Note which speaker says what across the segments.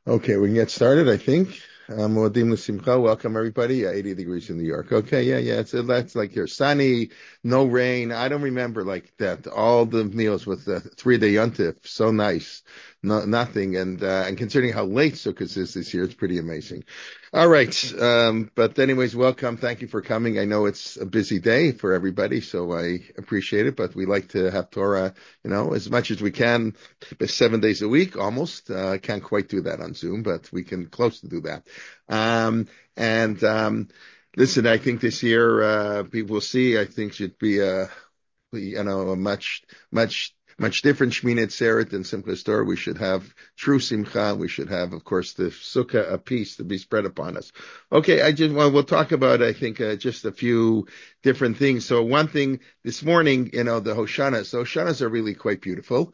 Speaker 1: Okay, we can get started, I think. Moadim L'Simcha. Welcome, everybody. 80 degrees in New York. Okay, yeah. That's like here. Sunny, no rain. I don't remember like that. All the meals with the 3 day yontif. So nice. No, nothing. And considering how late Sukkot is this year, it's pretty amazing. All right. But anyways, welcome. Thank you for coming. I know it's a busy day for everybody, so I appreciate it, but we like to have Torah, as much as we can 7 days a week, almost. Can't quite do that on Zoom, but we can close to do that. And listen, I think this year, people will see, I think should be a much different Shmini Atzeret than Simchas Torah. We should have true Simcha. We should have, of course, the Sukkah, a peace to be spread upon us. Okay, we'll talk about, I think, just a few different things. So one thing this morning, the Hoshanas. So Hoshanas are really quite beautiful.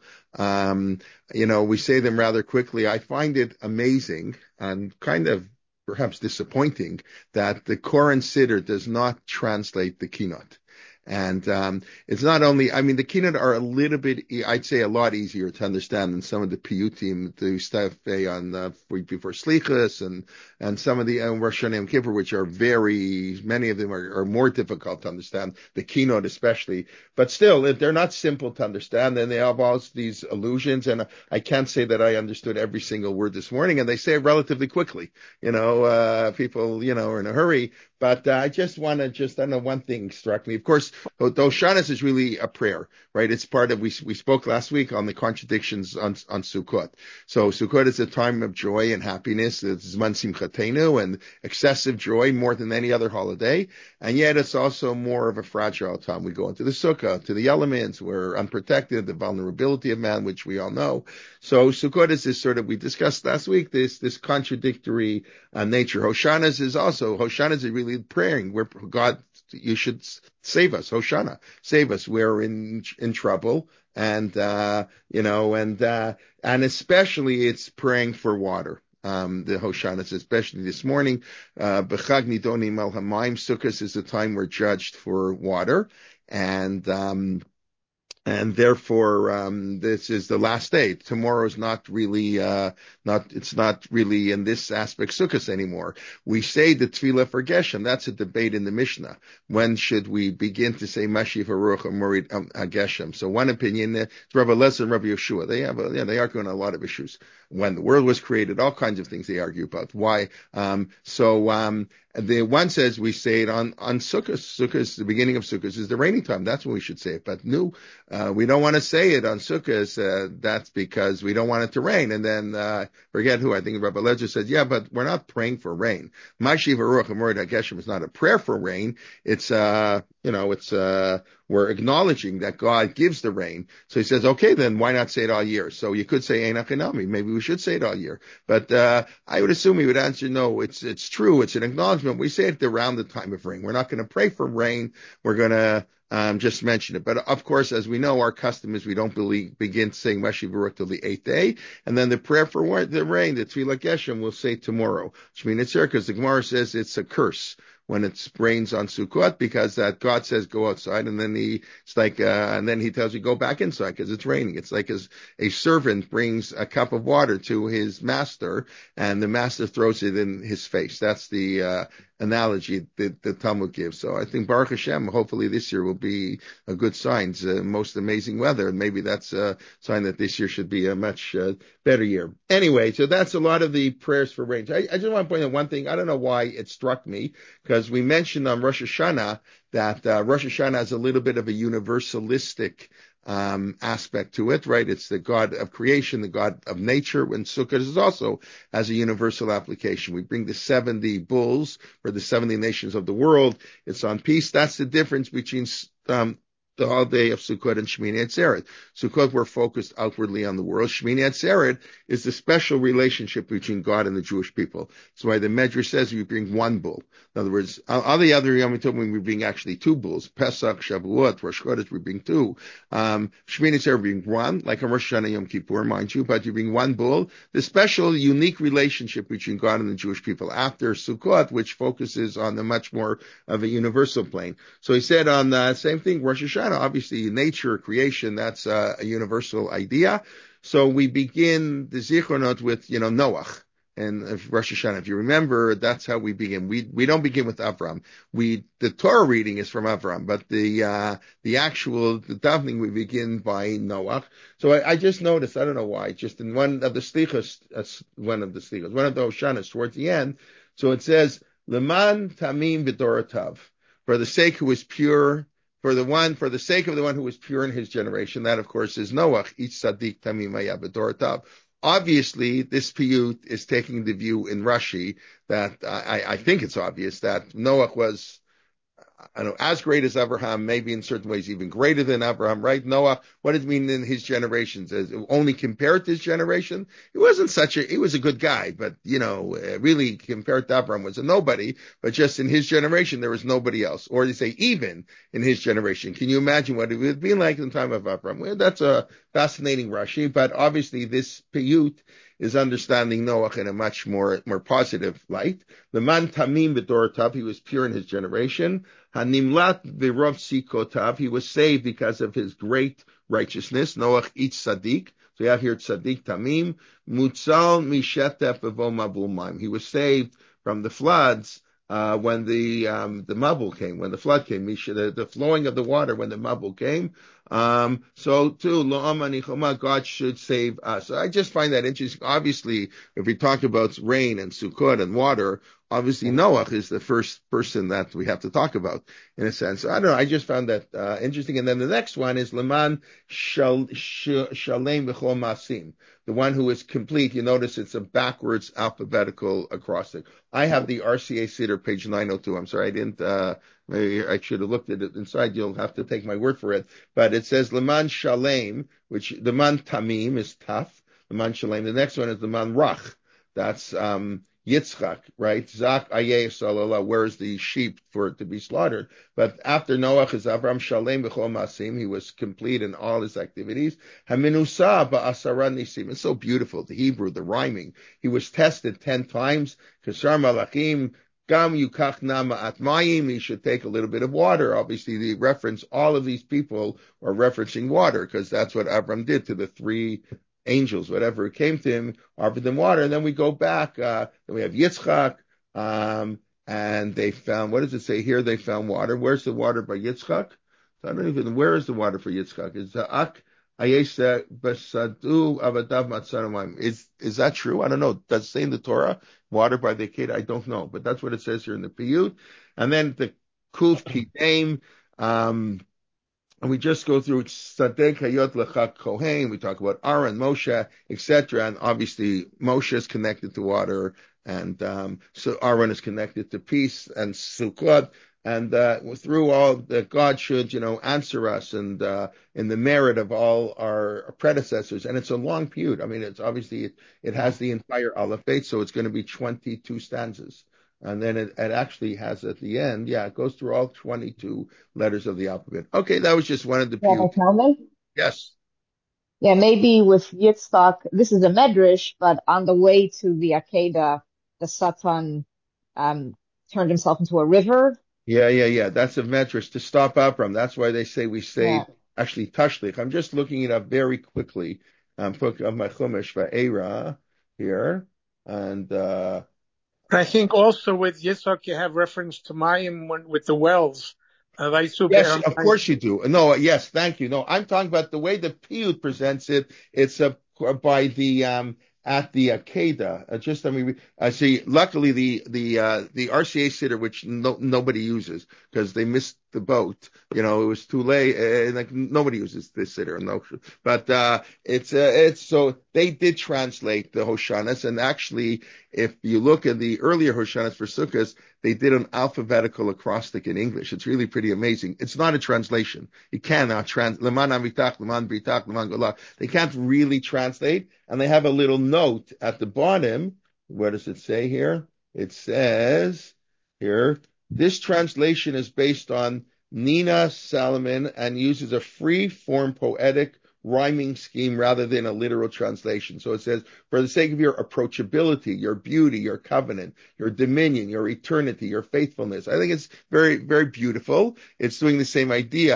Speaker 1: We say them rather quickly. I find it amazing and kind of perhaps disappointing that the Koran Siddur does not translate the Kinot. And it's not only, I mean, the Kinot are a little bit, I'd say a lot easier to understand than some of the Piyutim, the stuff on before Slichas and some of the Rosh Hashanah and Kippur, which are many of them are more difficult to understand, the Kinot especially. But still, they're not simple to understand, and they have all these allusions. And I can't say that I understood every single word this morning, and they say it relatively quickly. People, are in a hurry. But I just want to I don't know, one thing struck me. Of course, Hoshanas is really a prayer, right? It's part of, we spoke last week on the contradictions on Sukkot. So Sukkot is a time of joy and happiness. It's Zman Simchatenu and excessive joy more than any other holiday. And yet it's also more of a fragile time. We go into the Sukkah, to the elements. We're unprotected, the vulnerability of man, which we all know. So Sukkot is this sort of, we discussed last week, this contradictory nature. Hoshanas is really praying. God, you should save us. Hoshana, save us. We're in trouble. And especially it's praying for water. The Hoshanas, especially this morning, B'chag Nidonim El Hamayim. Sukkot is the time we're judged for water. And therefore, this is the last day. Tomorrow's not really, it's not really in this aspect Sukkot anymore. We say the Tefillah for Geshem. That's a debate in the Mishnah. When should we begin to say Mashiach Haruach Morid Geshem? So one opinion, it's Rabbi Lezer and Rabbi Yeshua. They argue on a lot of issues. When the world was created, all kinds of things they argue about. Why? The one says we say it on Sukkot. Sukkot, the beginning of Sukkot is the rainy time. That's when we should say it. But we don't want to say it on Sukkot. That's because we don't want it to rain. And then, forget who, I think Rabbi Lezer said, yeah, but we're not praying for rain. Mashiach Haruach Morid Geshem is not a prayer for rain. It's, we're acknowledging that God gives the rain. So he says, okay, then why not say it all year? So you could say Ein Achinami. Maybe we should say it all year. But I would assume he would answer, no, it's true. It's an acknowledgement. We say it around the time of rain. We're not going to pray for rain. We're going to just mention it. But of course, as we know, our custom is we don't begin saying Mashiach Baruch till the 8th day. And then the prayer for the rain, the Tefillah Geshem, we'll say tomorrow. Shmini Atzeret, because the Gemara says it's a curse when it rains on Sukkot, because that God says go outside, and then and then he tells you go back inside because it's raining. It's like as a servant brings a cup of water to his master, and the master throws it in his face. That's the analogy that the Talmud gives. So I think Baruch Hashem, hopefully this year will be a good sign. It's the most amazing weather, and maybe that's a sign that this year should be a much better year. Anyway, so that's a lot of the prayers for rain. I just want to point out one thing. I don't know why it struck me, because we mentioned on Rosh Hashanah that Rosh Hashanah has a little bit of a universalistic aspect to it, right? It's the God of creation, the God of nature, and Sukkot is also has a universal application. We bring the 70 bulls for the 70 nations of the world. It's on peace. That's the difference between the holiday of Sukkot and Shmini Atzeret. Sukkot, we're focused outwardly on the world. Shmini Atzeret is the special relationship between God and the Jewish people. That's why the Medrash says we bring one bull. In other words, all the other Yom Tovim we bring actually two bulls. Pesach, Shavuot, Rosh Chodesh, we bring two. Shmini Atzeret we bring one, like a Rosh Hashanah Yom Kippur, mind you, but you bring one bull. The special, unique relationship between God and the Jewish people after Sukkot, which focuses on the much more of a universal plane. So he said on the same thing, Rosh Hashanah, obviously nature, creation, that's a universal idea. So we begin the Zichronot with, Noach. and Rosh Hashanah. If you remember, that's how we begin. We don't begin with Avram. The Torah reading is from Avram, but the actual the davening we begin by Noach. So I just noticed, I don't know why, just in one of the one of the Hoshanas towards the end. So it says, Leman Tamim B'Dorotav, for the sake who is pure, for the sake of the one who was pure in his generation. That, of course, is Noach. Each Tzaddik Tamim Haya B'Dorotav. Obviously, this piyut is taking the view in Rashi that I think it's obvious that Noach was, I don't know, as great as Abraham, maybe in certain ways even greater than Abraham, right? Noah, what does it mean in his generations? As only compared to his generation? He was a good guy, but, really compared to Abraham was a nobody, but just in his generation, there was nobody else. Or they say even in his generation. Can you imagine what it would be like in the time of Abraham? Well, that's a fascinating Rashi, but obviously this piyut is understanding Noach in a much more positive light. The man tamim b'dorotav, he was pure in his generation. Hanimlat v'rov sikotav, he was saved because of his great righteousness. Noach eats tzaddik. So you have here tzaddik tamim. Mutzal mishetef v'vo mabul maim. He was saved from the floods when the mabul came, when the flood came, the flowing of the water when the mabul came. So too, God should save us. So I just find that interesting. Obviously, if we talk about rain and sukkot and water, obviously Noach is the first person that we have to talk about in a sense. I don't know. I just found that interesting. And then the next one is Leman Shalem B'chol Masim, the one who is complete. You notice it's a backwards alphabetical acrostic. I have the RCA Siddur, page 902. I'm sorry, I didn't. Maybe I should have looked at it inside. You'll have to take my word for it. But it says Leman Shalem, which the man Tamim is tough. Leman Shalem. The next one is Leman Rach. That's Yitzchak, right? Zak Ayeh Salallah, where's the sheep for it to be slaughtered? But after Noach is Avram Shalem B'chol Masim, he was complete in all his activities. Haminusa Ba'asara Nisim. It's so beautiful, the Hebrew, the rhyming. He was tested 10 times. Kesar Malachim, Gam Yukach Nama Atmayim, he should take a little bit of water. Obviously, the reference, all of these people are referencing water, because that's what Avram did to the three angels, whatever came to him, offered them water. And then we go back, then we have Yitzchak, and they found, what does it say here? They found water. Where's the water by Yitzchak? So I don't even, where is the water for Yitzchak? Is that true? I don't know. Does it say in the Torah, water by the kid? I don't know, but that's what it says here in the Piyut. And then the Kuf Kidem, and we just go through Tzadek Hayot Lechak Kohen. We talk about Aaron, Moshe, etc. And obviously Moshe is connected to water, and so Aaron is connected to peace and Sukkot. And through all that, God should, answer us, and in the merit of all our predecessors. And it's a long piyut. I mean, it's obviously it has the entire alphabet, so it's going to be 22 stanzas. And then it actually has at the end, it goes through all 22 letters of the alphabet. Okay, that was just one of the
Speaker 2: Yeah,
Speaker 1: few.
Speaker 2: tell me.
Speaker 1: Yes.
Speaker 2: Yeah, maybe with Yitzhak, this is a medrash, but on the way to the Akedah, the Satan turned himself into a river.
Speaker 1: Yeah. That's a metric to stop Abram. That's why they say we say
Speaker 2: Yeah.
Speaker 1: actually tashlich. I'm just looking it up very quickly. Book of my Chumash Va'era here. And
Speaker 3: I think also with Yitzhak you have reference to Mayim with the wells.
Speaker 1: yes, of course you do. No, yes, thank you. No, I'm talking about the way the Piyut presents it. It's by the at the Akedah. Just let me see. Luckily, the RCA Siddur, which nobody uses because they missed the boat. It was too late. Like nobody uses this Siddur. No, but it's so they did translate the Hoshanas, and actually, if you look at the earlier Hoshanas for Sukkot, they did an alphabetical acrostic in English. It's really pretty amazing. It's not a translation. You cannot Leman Amitach, Leman Britach, Leman Golach. They can't really translate, and they have a little note at the bottom. What does it say here? It says here, this translation is based on Nina Salomon and uses a free form poetic rhyming scheme rather than a literal translation. So it says, for the sake of your approachability, your beauty, your covenant, your dominion, your eternity, your faithfulness. I think it's very, very beautiful. It's doing the same idea.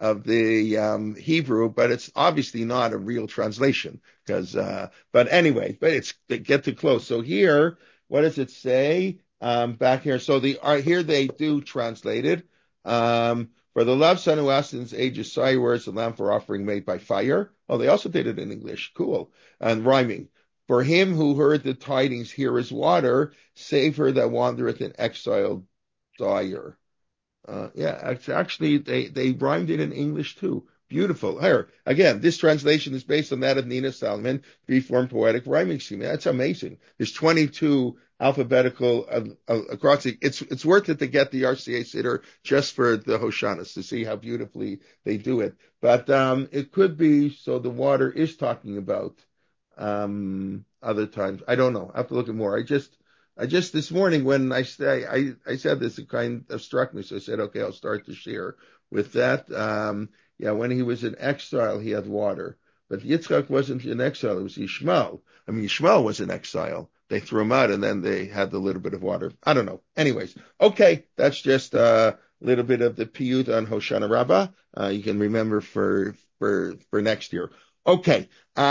Speaker 1: of the Hebrew, but it's obviously not a real translation because. But anyway, but it's they get too close. So here, what does it say? Back here, so here they do translate it. For the loved son who asked in his age is sorry, where's the lamb for offering made by fire? Oh, they also did it in English. Cool. And rhyming. For him who heard the tidings, here is water, save her that wandereth in exile dire. Yeah, actually, they rhymed it in English too. Beautiful. Here, again, this translation is based on that of Nina Salman, free-form poetic rhyming scheme. That's amazing. There's 22 alphabetical across it. It's worth it to get the RCA Siddur just for the Hoshanas to see how beautifully they do it. But it could be so the water is talking about other times. I don't know. I have to look at more. I just this morning when I said this, it kind of struck me. So I said, okay, I'll start to share with that. Yeah, when he was in exile, he had water. But Yitzchak wasn't in exile, it was Ishmael. I mean, Ishmael was in exile. They threw him out and then they had a little bit of water. I don't know. Anyways, okay, that's just a little bit of the piyut on Hoshana Rabbah. You can remember for next year. Okay.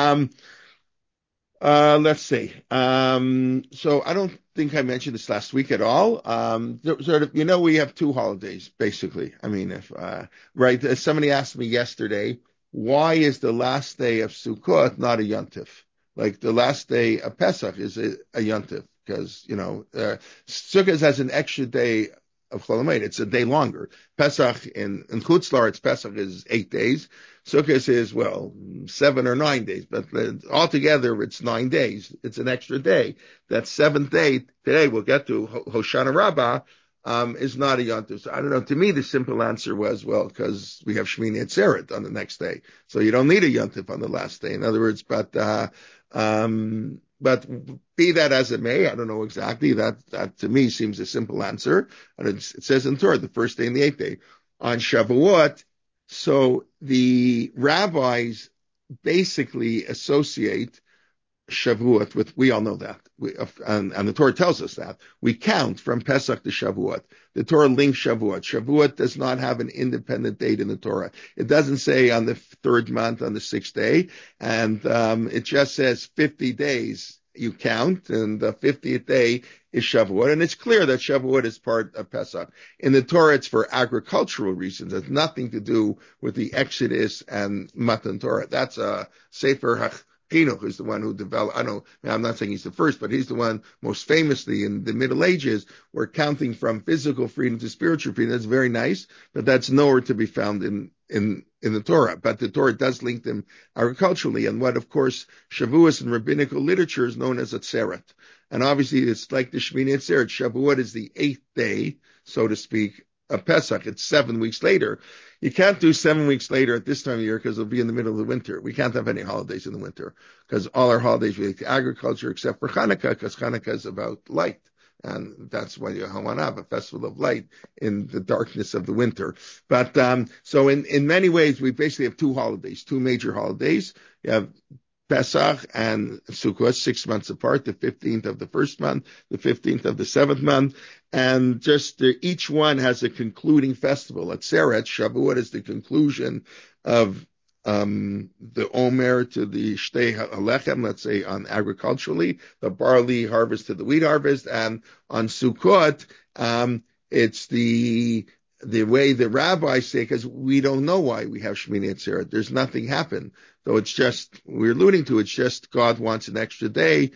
Speaker 1: Let's see. So I don't think I mentioned this last week at all. Sort of, we have two holidays, basically. I mean, right, somebody asked me yesterday, why is the last day of Sukkot not a Yontif? Like the last day of Pesach is a Yontif, because, Sukkot has an extra day of Chol Hamoed. It's a day longer. Pesach in Chutz La'aretz, Pesach is 8 days. Sukkot is, 7 or 9 days, but altogether it's 9 days. It's an extra day. That seventh day, today we'll get to Hoshana Rabbah, is not a Yontif. So I don't know. To me, the simple answer was, because we have Shmini Atzeret on the next day. So you don't need a Yontif on the last day. In other words, but be that as it may, I don't know exactly. That to me seems a simple answer. And it says in Torah, the first day and the 8th day. On Shavuot, so the rabbis basically associate Shavuot with, we all know that. And the Torah tells us that. We count from Pesach to Shavuot. The Torah links Shavuot. Shavuot does not have an independent date in the Torah. It doesn't say on the 3rd month, on the 6th day. And it just says 50 days you count, and the 50th day is Shavuot. And it's clear that Shavuot is part of Pesach. In the Torah, it's for agricultural reasons. It's nothing to do with the Exodus and Matan Torah. That's a Sefer Chinuch is the one who developed, I'm not saying he's the first, but he's the one most famously in the Middle Ages, where counting from physical freedom to spiritual freedom. That's very nice, but that's nowhere to be found in the Torah. But the Torah does link them agriculturally. And what, of course, Shavuos in rabbinical literature is known as Atzeret. And obviously it's like the Shmini Atzeret. Shavuot is the 8th day, so to speak, of Pesach. It's 7 weeks later. You can't do 7 weeks later at this time of year because it'll be in the middle of the winter. We can't have any holidays in the winter because all our holidays relate to agriculture except for Hanukkah, because Hanukkah is about light. And that's why you want to have a festival of light in the darkness of the winter. But so in many ways, we basically have two holidays, two major holidays. You have Pesach and Sukkot, 6 months apart, the 15th of the first month, the 15th of the 7th month. And just each one has a concluding festival. Atzeret, Shavuot is the conclusion of the Omer to the Shtei HaLechem, let's say on agriculturally, the barley harvest to the wheat harvest, and on Sukkot, it's the way the rabbis say, because we don't know why we have Shmini Atzeret. There's nothing happened. So it's just, we're alluding to, it's just God wants an extra day,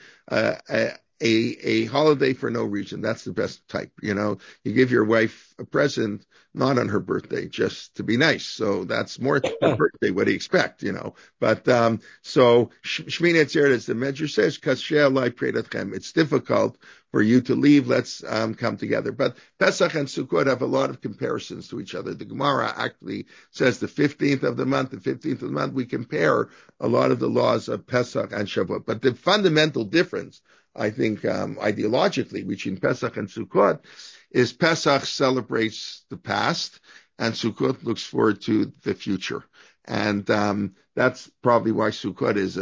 Speaker 1: a holiday for no reason. That's the best type. You give your wife a present, not on her birthday, just to be nice. So that's more her birthday. What do you expect? But, so Shmini Atzeret, as the Medrash says, Kasher Alai Preidatchem. It's difficult for you to leave. Let's, come together. But Pesach and Sukkot have a lot of comparisons to each other. The Gemara actually says the 15th of the month, we compare a lot of the laws of Pesach and Shavuot. But the fundamental difference, I think, ideologically between Pesach and Sukkot is Pesach celebrates the past and Sukkot looks forward to the future. And, that's probably why Sukkot is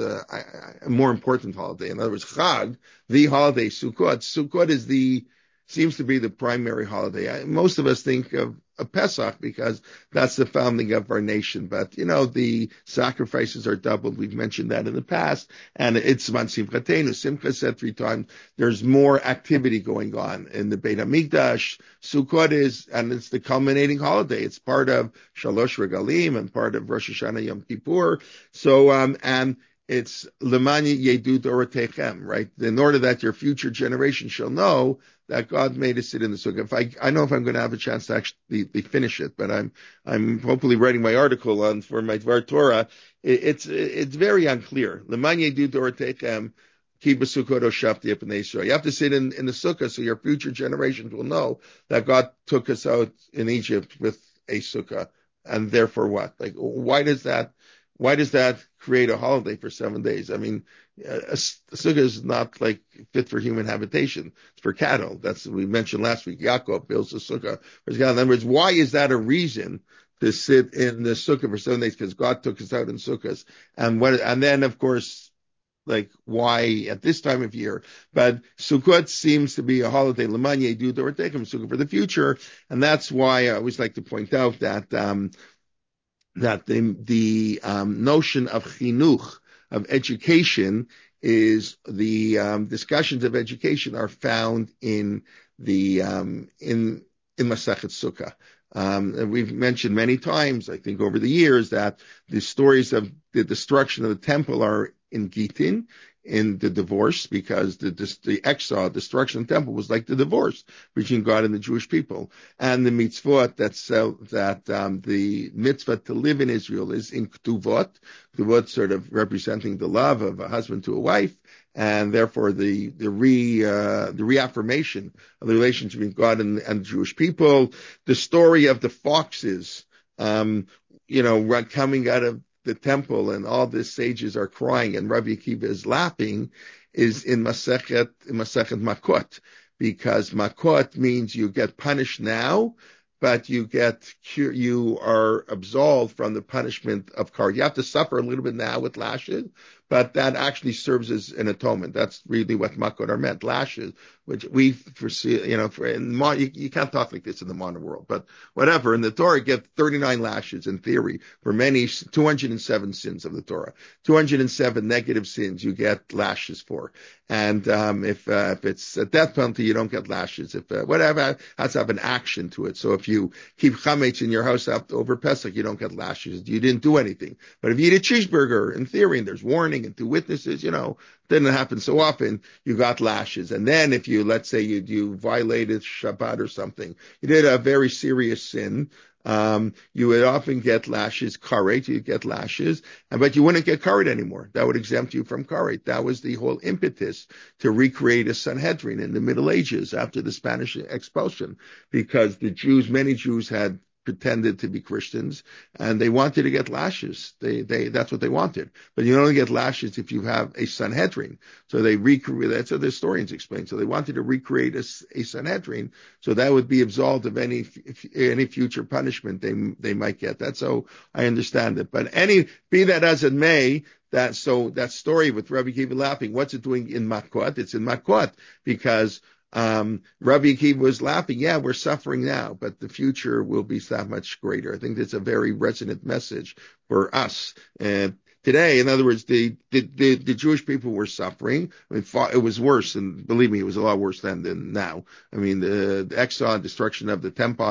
Speaker 1: a more important holiday. In other words, Chag, the holiday, Sukkot is the seems to be the primary holiday. Most of us think of Pesach because that's the founding of our nation. But, the sacrifices are doubled. We've mentioned that in the past. And it's Zman Simchatenu. Simcha said 3 times. There's more activity going on in the Beit HaMikdash. Sukkot and it's the culminating holiday. It's part of Shalosh Regalim and part of Rosh Hashanah Yom Kippur. So, and it's Lemani Yedu Dorotechem, right? In order that your future generation shall know that God made us sit in the sukkah. I know if I'm going to have a chance to actually finish it, but I'm hopefully writing my article for my Dvar Torah. It's very unclear. Lemani Yedu Dorotechem. You have to sit in the sukkah so your future generations will know that God took us out in Egypt with a sukkah. And therefore what? Like, why does that create a holiday for 7 days? I mean, a sukkah is not like fit for human habitation. It's for cattle. That's what we mentioned last week. Yaakov builds a sukkah. In other words, why is that a reason to sit in the sukkah for 7 days? Because God took us out in sukkahs. And then, of course, like, why at this time of year? But Sukkot seems to be a holiday, Lemanye do or take them Sukkot for the future, and that's why I always like to point out that the notion of chinuch, of education, is the discussions of education are found in the in Masechet Sukkah. And we've mentioned many times, I think over the years, that the stories of the destruction of the temple are in Gitin, in the divorce, because the exile, destruction of the temple was like the divorce between God and the Jewish people. And the mitzvot the mitzvah to live in Israel is in Ktuvot sort of representing the love of a husband to a wife, and therefore the reaffirmation of the relationship between God and the Jewish people. The story of the foxes, coming out of the temple, and all the sages are crying, and Rabbi Akiva is laughing, is in Masechet Makot, because Makot means you get punished now, but you are absolved from the punishment of Kar. You have to suffer a little bit now with lashes, but that actually serves as an atonement. That's really what Makot are meant, lashes, which we foresee, you can't talk like this in the modern world, but whatever. In the Torah, you get 39 lashes in theory for many, 207 sins of the Torah. 207 negative sins you get lashes for. And if it's a death penalty, you don't get lashes. If whatever, has to have an action to it. So if you keep chametz in your house over Pesach, you don't get lashes. You didn't do anything. But if you eat a cheeseburger, in theory, and there's warning and 2 witnesses, didn't happen so often, you got lashes. And then if let's say you violated Shabbat or something, you did a very serious sin, you would often get lashes, karet, you'd get lashes, but you wouldn't get karet anymore. That would exempt you from karet. That was the whole impetus to recreate a Sanhedrin in the Middle Ages after the Spanish expulsion, because many Jews had pretended to be Christians, and they wanted to get lashes. That's what they wanted. But you only get lashes if you have a Sanhedrin. So that's what the historians explain. So they wanted to recreate a Sanhedrin, so that would be absolved of any future punishment they might get. That's how I understand it. But be that as it may, that story with Rabbi Akiva laughing, what's it doing in Makot? It's in Makot because Rabbi Akiva was laughing. Yeah, we're suffering now, but the future will be that much greater. I think that's a very resonant message for us. And today, in other words, the Jewish people were suffering. I mean, it was worse, and believe me, it was a lot worse then than now. I mean, the exile and destruction of the temple,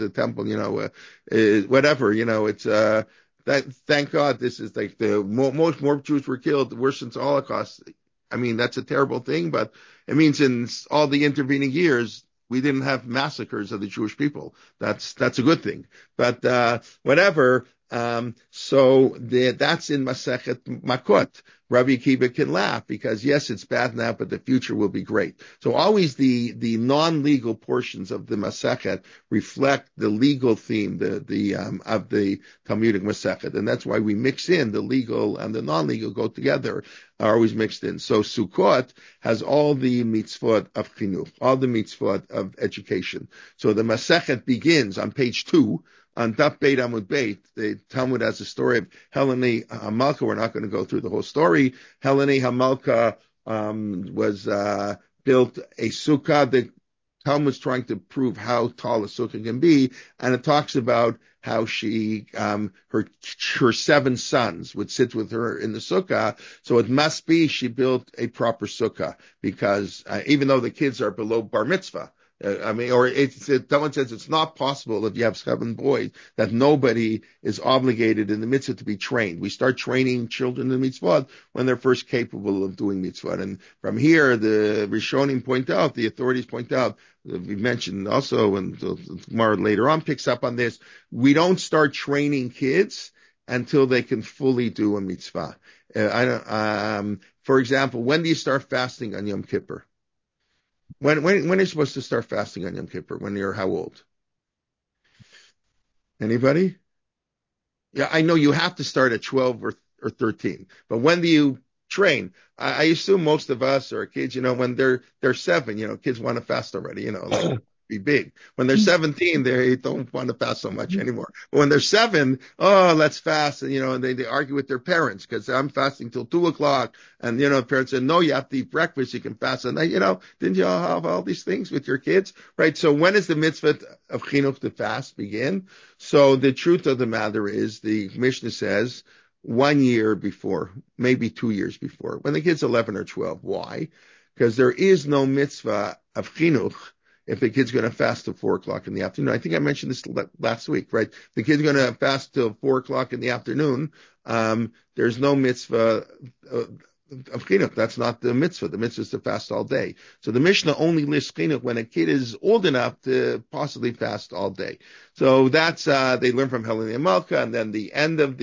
Speaker 1: whatever, it's, thank God this is like more Jews were killed, worse since the Holocaust. I mean, that's a terrible thing, but it means in all the intervening years, we didn't have massacres of the Jewish people. That's a good thing. But whatever. So that's in Masechet Makot. Rabbi Akiva can laugh because yes, it's bad now, but the future will be great. So always the non-legal portions of the Masechet reflect the legal theme, of the Talmudic Masechet, and that's why we mix in the legal and the non-legal go together, are always mixed in. So Sukkot has all the mitzvot of chinuch, all the mitzvot of education. So the Masechet begins on page 2. On Daf Beit Amud Beit, the Talmud has a story of Helene Hamalka. We're not going to go through the whole story. Helene Hamalka was built a sukkah. Talmud's trying to prove how tall a sukkah can be, and it talks about how she, her 7 sons would sit with her in the sukkah. So it must be she built a proper sukkah because even though the kids are below bar mitzvah, someone says it's not possible if you have 7 boys that nobody is obligated in the mitzvah to be trained. We start training children in mitzvah when they're first capable of doing mitzvah. And from here, the Rishonim point out, the authorities point out, we mentioned also, and Gemara later on picks up on this, we don't start training kids until they can fully do a mitzvah. For example, when do you start fasting on Yom Kippur? When are you supposed to start fasting on Yom Kippur? When you're how old? Anybody? Yeah, I know you have to start at 12 or 13, but when do you train? I assume most of us are kids, when they're 7, kids want to fast already, like be big. When they're 17, they don't want to fast so much anymore. But when they're 7, let's fast. And, they argue with their parents because I'm fasting till 2:00. And, parents say, no, you have to eat breakfast. You can fast. And, didn't you all have all these things with your kids? Right. So when is the mitzvah of chinuch to fast begin? So the truth of the matter is the Mishnah says 1 year before, maybe 2 years before, when the kid's 11 or 12. Why? Because there is no mitzvah of chinuch if the kid's going to fast till 4:00 in the afternoon. I think I mentioned this last week, right? The kid's going to fast till 4:00 in the afternoon. There's no mitzvah of chinuch. That's not the mitzvah. The mitzvah is to fast all day. So the Mishnah only lists chinuch when a kid is old enough to possibly fast all day. So that's, they learn from Helena and Malka, and then the end of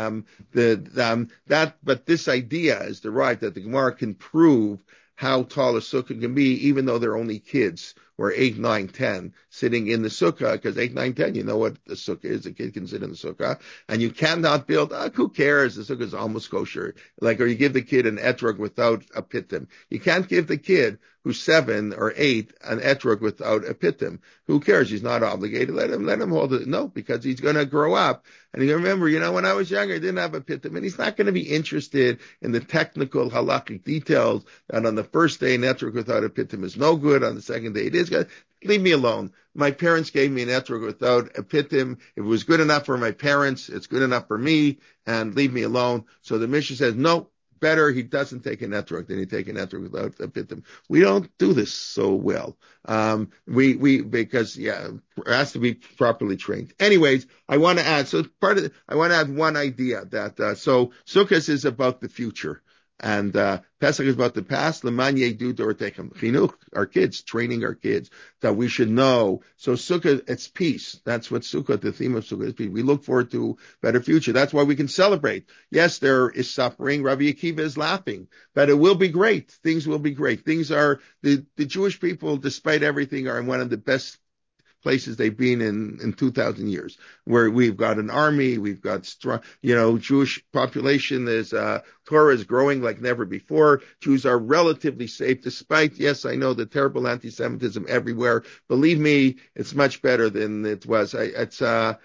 Speaker 1: but this idea is derived that the Gemara can prove how tall a sukkah can be, even though they're only kids, or 8, 9, 10, sitting in the sukkah, because 8, 9, 10, you know what the sukkah is. A kid can sit in the sukkah, and you cannot build, who cares? The sukkah is almost kosher. Or you give the kid an etrog without a pitim. You can't give the kid who's 7 or 8 an etrog without a pitim. Who cares? He's not obligated. Let him hold it. No, because he's going to grow up. And you remember, when I was younger, I didn't have a pitim, and he's not going to be interested in the technical halakhic details. And on the first day, an etrog without a pitim is no good. On the second day, it is good. Leave me alone. My parents gave me an etrog without a pitim. If it was good enough for my parents, it's good enough for me, and leave me alone. So the Mishnah says, no, better he doesn't take an etrog than he take an etrog without a pitim. We don't do this so well. Because it has to be properly trained. Anyways, I want to add, I want to add one idea that, so Sukkot is about the future. And Pesach is about the past. L'man yedu dorotechem. Chinuch, our kids, training our kids that we should know. So Sukkah, it's peace. That's what Sukkah, the theme of Sukkah is peace. We look forward to a better future. That's why we can celebrate. Yes, there is suffering. Rabbi Akiva is laughing, but it will be great. Things will be great. Things are the Jewish people, despite everything, are in one of the best places they've been in 2,000 years, where we've got an army, we've got strong, Jewish population is, Torah is growing like never before. Jews are relatively safe, despite, yes, I know the terrible anti-Semitism everywhere. Believe me, it's much better than it was. Somebody,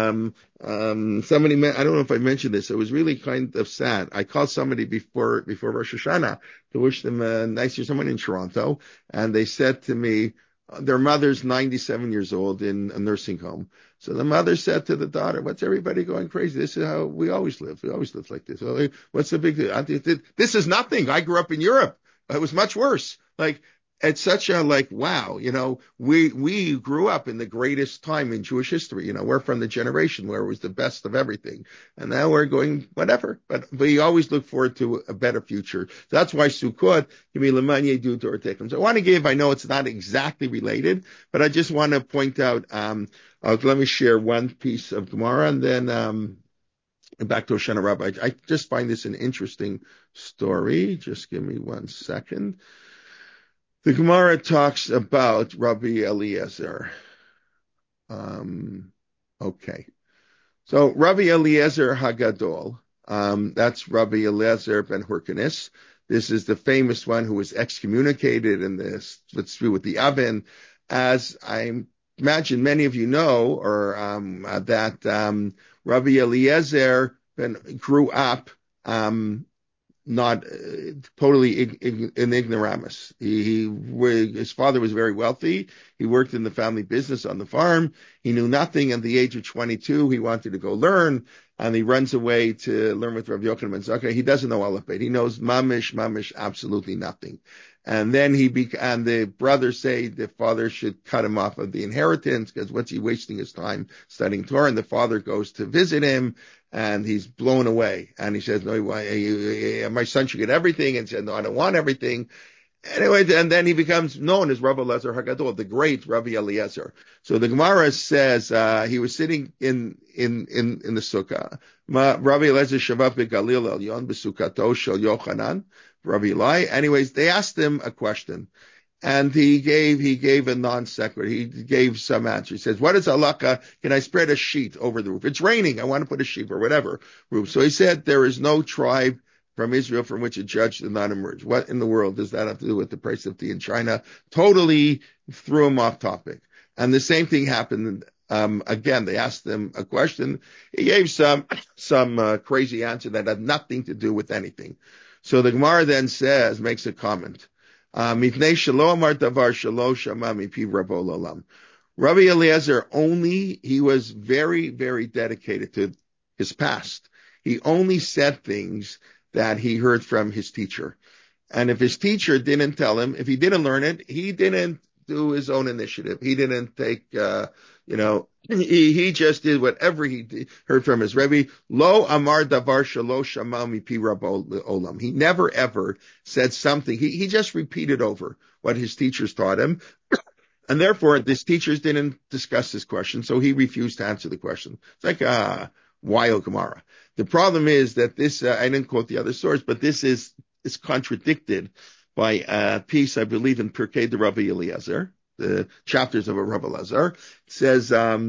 Speaker 1: I don't know if I mentioned this. It was really kind of sad. I called somebody before Rosh Hashanah to wish them a nice year, someone in Toronto, and they said to me, their mother's 97 years old in a nursing home. So the mother said to the daughter, what's everybody going crazy? This is how we always live. We always live like this. What's the big deal? This is nothing. I grew up in Europe. It was much worse. It's such a wow, we grew up in the greatest time in Jewish history. We're from the generation where it was the best of everything. And now we're going whatever, but we always look forward to a better future. So that's why Sukkot can be l'man yedu Torah tekim. So I know it's not exactly related, but I just want to point out, let me share one piece of Gemara and then, back to Hoshana Rabbah. I just find this an interesting story. Just give me 1 second. The Gemara talks about Rabbi Eliezer. Okay. So Rabbi Eliezer Hagadol, that's Rabbi Eliezer ben Hyrcanus. This is the famous one who was excommunicated in this, let's do with the oven. As I imagine many of you know, or that Rabbi Eliezer grew up not totally in ignoramus. His father was very wealthy. He worked in the family business on the farm. He knew nothing. At the age of 22, he wanted to go learn, and he runs away to learn with Rabbi Yochanan ben Zakkai. He doesn't know Aleph Bet. He knows mamish, absolutely nothing. And then and the brothers say the father should cut him off of the inheritance because what's he wasting his time studying Torah? And the father goes to visit him, and he's blown away. And he says, no, my son should get everything. And he said, no, I don't want everything. Anyway, and then he becomes known as Rabbi Eliezer Hagadol, the great Rabbi Eliezer. So the Gemara says, he was sitting in the sukkah. Rabbi Eliezer Shavav beGalil Elyon beSukkato Shel Yochanan, Rabbi Eli. Anyways, they asked him a question. And he gave a non sequitur. He gave some answer. He says, what is halakha? Can I spread a sheet over the roof? It's raining. I want to put a sheet or whatever roof. So he said, there is no tribe from Israel from which a judge did not emerge. What in the world does that have to do with the price of tea in China? Totally threw him off topic. And the same thing happened. Again, they asked him a question. He gave some crazy answer that had nothing to do with anything. So the Gemara then makes a comment. Rabbi Eliezer he was very, very dedicated to his past. He only said things that he heard from his teacher. And if his teacher didn't tell him, if he didn't learn it, he didn't do his own initiative. He didn't take, he just did whatever he heard from his Rebbe. Lo amar davar shelo shama mipi Rabbo olam. He never ever said something. He just repeated over what his teachers taught him. And therefore, his teachers didn't discuss this question, so he refused to answer the question. It's like wild Gemara. The problem is that this, I didn't quote the other source, but this is contradicted by a piece, I believe, in Pirkei de Rabbi Eliezer, the chapters of a Rabbi Eliezer. It says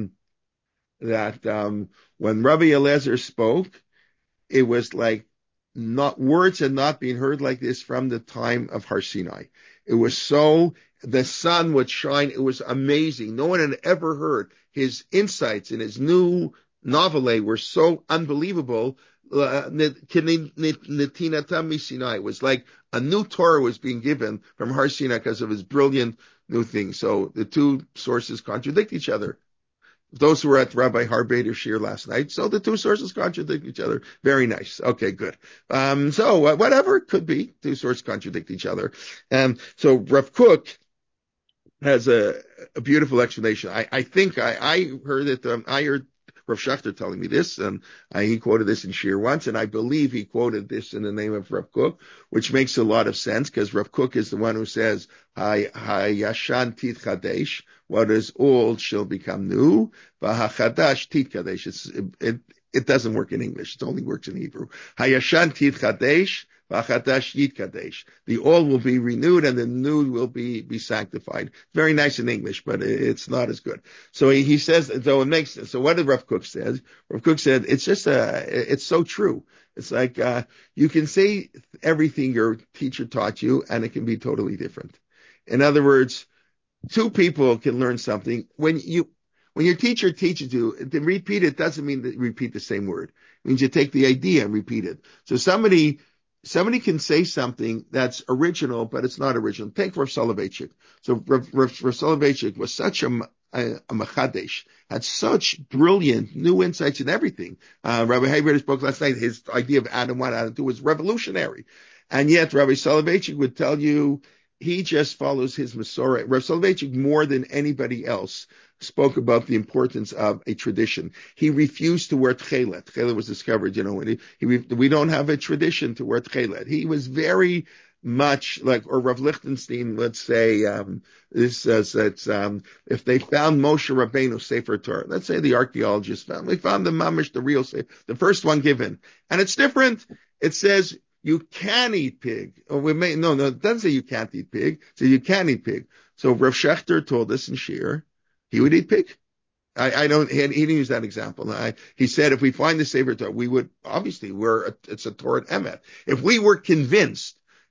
Speaker 1: that when Rabbi Eliezer spoke, it was like words had not been heard like this from the time of Har Sinai. It was the sun would shine. It was amazing. No one had ever heard his insights in his new novel were so unbelievable. It was like a new Torah was being given from Har Sinai because of his brilliant new things. So the two sources contradict each other. Those who were at Rabbi Harbeder Shir last night, so the two sources contradict each other. Very nice. Okay, good. So whatever it could be, two sources contradict each other. So Rav Kook has a beautiful explanation. I think I heard it. I heard Rav Schachter telling me this, and he quoted this in Shir once, and I believe he quoted this in the name of Rav Kook, which makes a lot of sense because Rav Kook is the one who says, "Hayashan tit chadesh," what is old shall become new. V'hachadash tit chadesh. It doesn't work in English; it only works in Hebrew. Hayashan tit chadesh. The old will be renewed and the new will be sanctified. Very nice in English, but it's not as good. So he says, though it makes sense. So what did Rav Kook say? Rav Kook said, it's so true. It's like, you can say everything your teacher taught you and it can be totally different. In other words, two people can learn something. When your teacher teaches you, to repeat it doesn't mean that you repeat the same word. It means you take the idea and repeat it. So somebody can say something that's original, but it's not original. Take Rav Soloveitchik. So Rav Soloveitchik was such a machadesh, had such brilliant new insights in everything. Rabbi Haber spoke last night. His idea of Adam 1, Adam 2 was revolutionary. And yet Rabbi Soloveitchik would tell you he just follows his Masorah. Rav Soloveitchik, more than anybody else, spoke about the importance of a tradition. He refused to wear tchelet. Tchelet was discovered, we don't have a tradition to wear tchelet. He was very much like, or Rav Lichtenstein, let's say, this says that, if they found Moshe Rabbeinu Sefer Torah, let's say the archaeologists they found the mamish, the real Sefer, the first one given. And it's different. It says, you can eat pig. No, it doesn't say you can't eat pig. It says you can eat pig. So Rav Schachter told us in Shir, he would eat pig. He didn't use that example. He said if we find the Sefer Torah, we would, obviously, it's a Torah Emet. If we were convinced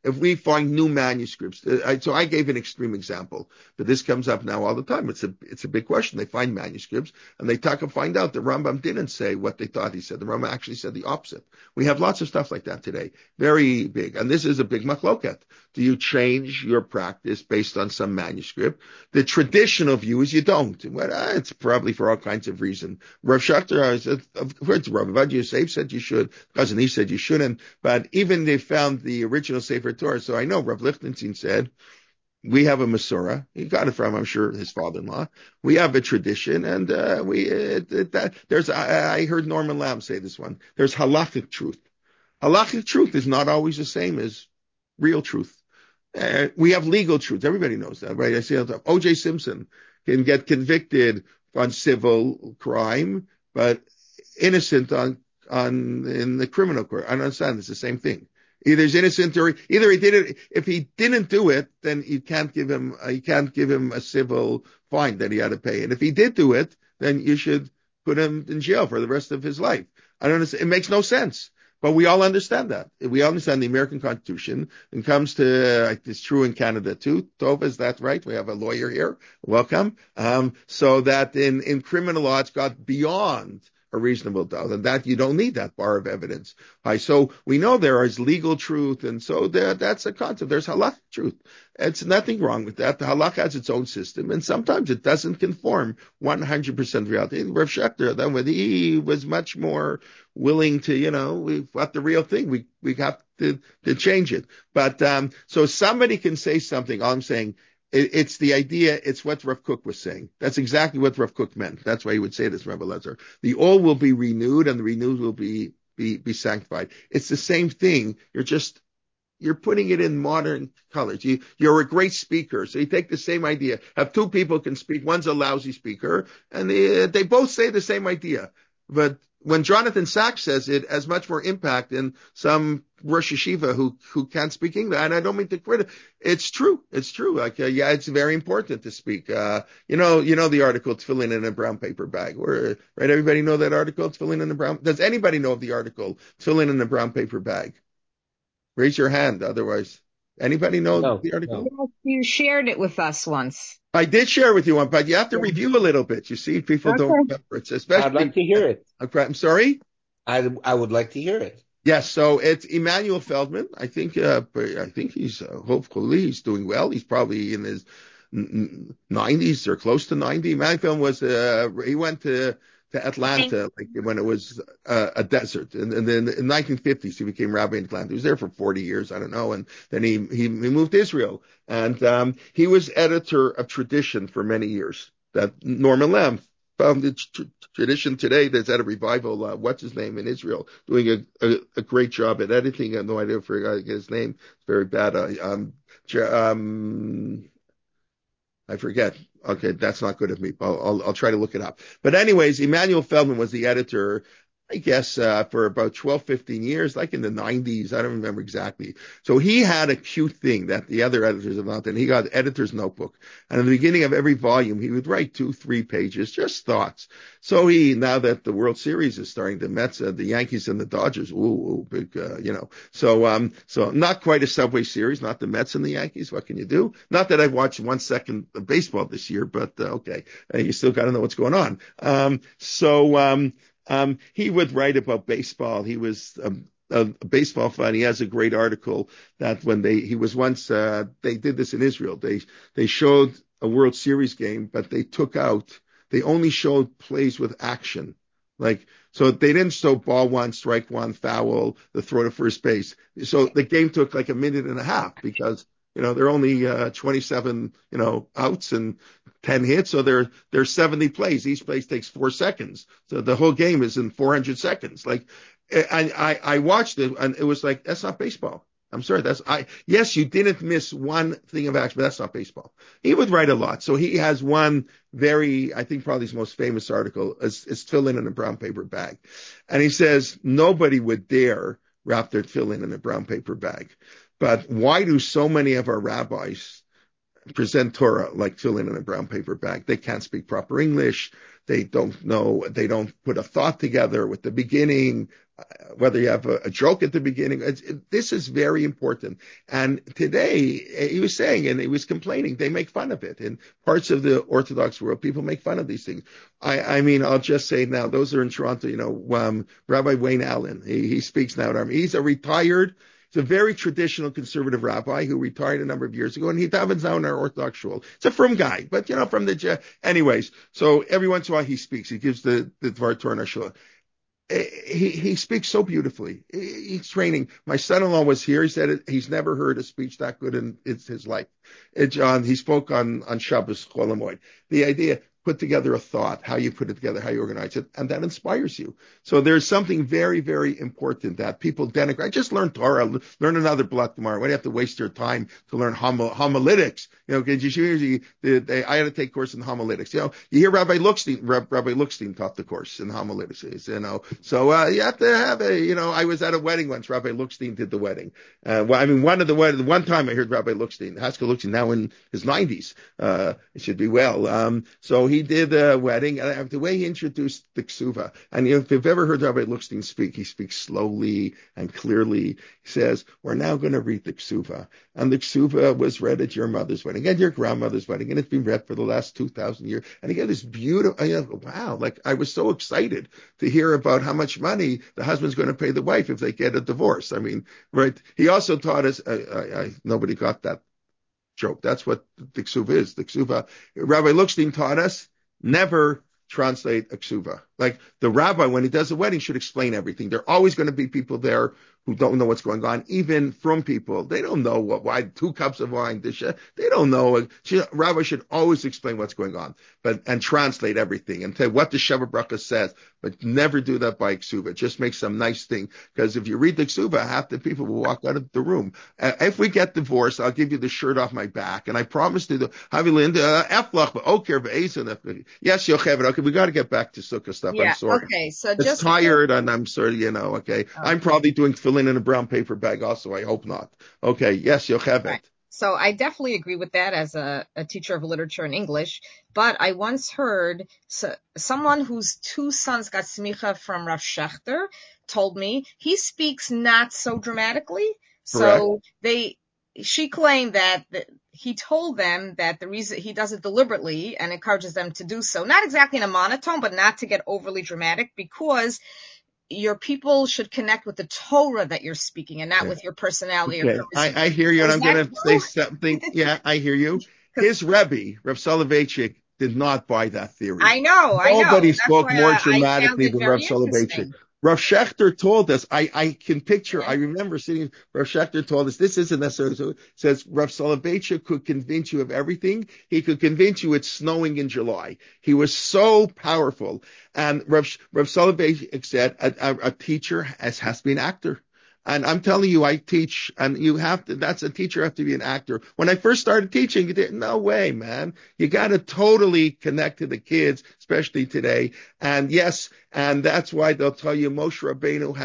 Speaker 1: if we find new manuscripts, so I gave an extreme example, but this comes up now all the time. It's a big question. They find manuscripts and they find out the Rambam didn't say what they thought he said. The Rambam actually said the opposite. We have lots of stuff like that today. Very big. And this is a big machloket. Do you change your practice based on some manuscript? The traditional view is you don't. Well, it's probably for all kinds of reasons. Rav Shachter said, of course, Rav Avad Yosef said you should, cousin he said you shouldn't, but even they found the original Sefer Torah. So I know Rav Lichtenstein said, we have a Masorah. He got it from, I'm sure, his father-in-law. We have a tradition, and I heard Norman Lamb say this one. There's halachic truth. Halachic truth is not always the same as real truth. We have legal truth. Everybody knows that, right? I see all the time. O.J. Simpson can get convicted on civil crime, but innocent in the criminal court. I don't understand. It's the same thing. Either he's innocent or either he did it. If he didn't do it, then you can't give him a civil fine that he had to pay. And if he did do it, then you should put him in jail for the rest of his life. I don't understand. It makes no sense. But we all understand that. We understand the American Constitution. It comes to, it's true in Canada too. Tova, is that right? We have a lawyer here. Welcome. So that in criminal law, it's got beyond a reasonable doubt, and that you don't need that bar of evidence. So we know there is legal truth, and so that's a concept. There's halakha truth. It's nothing wrong with that. The halakha has its own system, and sometimes it doesn't conform 100% reality. Rav Shachter, then he was much more willing to, we've got the real thing. We have to change it. But so somebody can say something. All I'm saying, it's the idea. It's what Rav Kook was saying. That's exactly what Rav Kook meant. That's why he would say this, Rabbi Lezer. The all will be renewed, and the renewed will be sanctified. It's the same thing. You're putting it in modern colors. You're a great speaker. So you take the same idea. Have two people can speak. One's a lousy speaker, and they both say the same idea. But when Jonathan Sachs says it, has much more impact than some Rosh Yeshiva who can't speak English. And I don't mean to criticize. It's true. It's true. It's very important to speak. The article, Tefillin in a brown paper bag. Right? Everybody know that article, Tefillin in a brown. Does anybody know of the article, Tefillin in a brown paper bag? Raise your hand. Otherwise, anybody know the article?
Speaker 4: No. You shared it with us once.
Speaker 1: I did share with you one, but you have to review a little bit. You see, people don't remember it. Especially,
Speaker 5: I'd like to hear it.
Speaker 1: I'm sorry?
Speaker 5: I would like to hear it.
Speaker 1: Yes, so it's Emanuel Feldman. I think he's hopefully he's doing well. He's probably in his 90s or close to 90. Emanuel Feldman was he went to Atlanta when it was a desert, and then in 1950s he became rabbi in Atlanta. He was there for 40 years, I don't know, and then he moved to Israel, and he was editor of Tradition for many years. That Norman Lamb founded Tradition today. There's at a revival. What's his name in Israel, doing a great job at editing. I have no idea if I get his name. It's very bad. I forget. Okay, that's not good of me. I'll try to look it up. But anyways, Emanuel Feldman was the editor, I guess, for about 12, 15 years, like in the 90s. I don't remember exactly. So he had a cute thing that the other editors have not done. He got editor's notebook. And in the beginning of every volume, he would write 2-3 pages, just thoughts. So now that the World Series is starting, the Mets, the Yankees and the Dodgers, big, so not quite a Subway Series, not the Mets and the Yankees. What can you do? Not that I've watched 1 second of baseball this year, but okay. You still got to know what's going on. He would write about baseball. He was a baseball fan. He has a great article that when they did this in Israel. They showed a World Series game, but they only showed plays with action. So they didn't show ball one, strike one, foul, the throw to first base. So the game took like a minute and a half because, there are only 27, outs and 10 hits. So there's 70 plays. Each place takes 4 seconds. So the whole game is in 400 seconds. I watched it and it was like, that's not baseball. I'm sorry. Yes, you didn't miss one thing of action, but that's not baseball. He would write a lot. So he has one I think probably his most famous article is Tefillin in a brown paper bag. And he says, nobody would dare wrap their tefillin in a brown paper bag. But why do so many of our rabbis present Torah like tefillin in a brown paper bag? They can't speak proper English. They don't know. They don't put a thought together with the beginning, whether you have a joke at the beginning. This is very important. And today, he was saying, and he was complaining, they make fun of it. In parts of the Orthodox world, people make fun of these things. I mean, I'll just say now, those are in Toronto, Rabbi Wayne Allen, he speaks now at Army. He's a very traditional conservative rabbi who retired a number of years ago, and he davens now in our Orthodox shul. It's a frum guy, but from anyways. So every once in a while he speaks. He gives the Dvar Torah in our shul. He speaks so beautifully. He's training. My son-in-law was here. He said he's never heard a speech that good in his life. He spoke on Shabbos Chol Hamoed. The idea, put together a thought, how you put it together, how you organize it, and that inspires you. So there's something very, very important that people denigrate. Just learn Torah, learn another block tomorrow. Why do you have to waste your time to learn homiletics? I had to take a course in homiletics. You hear Rabbi Lookstein taught the course in homiletics, So you have to have I was at a wedding once. Rabbi Lookstein did the wedding. One time I heard Rabbi Lookstein, Haskell Lookstein, now in his 90s. It should be well. So he did a wedding, and the way he introduced the ksuva, and if you've ever heard Rabbi Lookstein speak, he speaks slowly and clearly. He says, we're now going to read the ksuva. And the ksuva was read at your mother's wedding, and your grandmother's wedding, and it's been read for the last 2,000 years. And he got this beautiful, wow, I was so excited to hear about how much money the husband's going to pay the wife if they get a divorce. Right? He also taught us, nobody got that joke. That's what the ksuva is. The ksuva, Rabbi Lookstein taught us, never translate a ksuva. Like the rabbi, when he does a wedding, should explain everything. There are always going to be people there who don't know what's going on, even from people. They don't know why 2 cups of wine, they don't know. Rabbi should always explain what's going on, and translate everything and tell what the Sheva Bracha says, but never do that by ksuva. Just make some nice thing. Because if you read the ksuva, half the people will walk out of the room. If we get divorced, I'll give you the shirt off my back. And I promise to have you yes, Yocheved. Okay, we got to get back to sukkah stuff.
Speaker 4: Yeah,
Speaker 1: I'm sorry.
Speaker 4: okay. So
Speaker 1: it's tired, and I'm sorry, okay. I'm probably doing fill in a brown paper bag also. I hope not. Okay. Yes, Yocheved.
Speaker 4: Right. So I definitely agree with that as a teacher of literature and English. But I once heard someone whose 2 sons got smicha from Rav Shechter told me he speaks not so dramatically. So she claimed that he told them that the reason he does it deliberately and encourages them to do so, not exactly in a monotone, but not to get overly dramatic, because your people should connect with the Torah that you're speaking and not with your personality.
Speaker 1: Okay. I hear you, and I'm going to say something. Yeah, I hear you. His Rebbe, Rav Soloveitchik, did not buy that theory.
Speaker 4: I know.
Speaker 1: Nobody spoke more dramatically than Rav Soloveitchik. Rav Shechter told us, I can picture, I remember sitting, Rav Shechter told us, this isn't necessarily, so it says Rav Soloveitchik could convince you of everything. He could convince you it's snowing in July. He was so powerful. And Rav Soloveitchik said, a teacher has to be an actor. And I'm telling you, I teach, and that's a teacher, have to be an actor. When I first started teaching, no way, man. You got to totally connect to the kids, especially today. And yes, and that's why they'll tell you Moshe Rabbeinu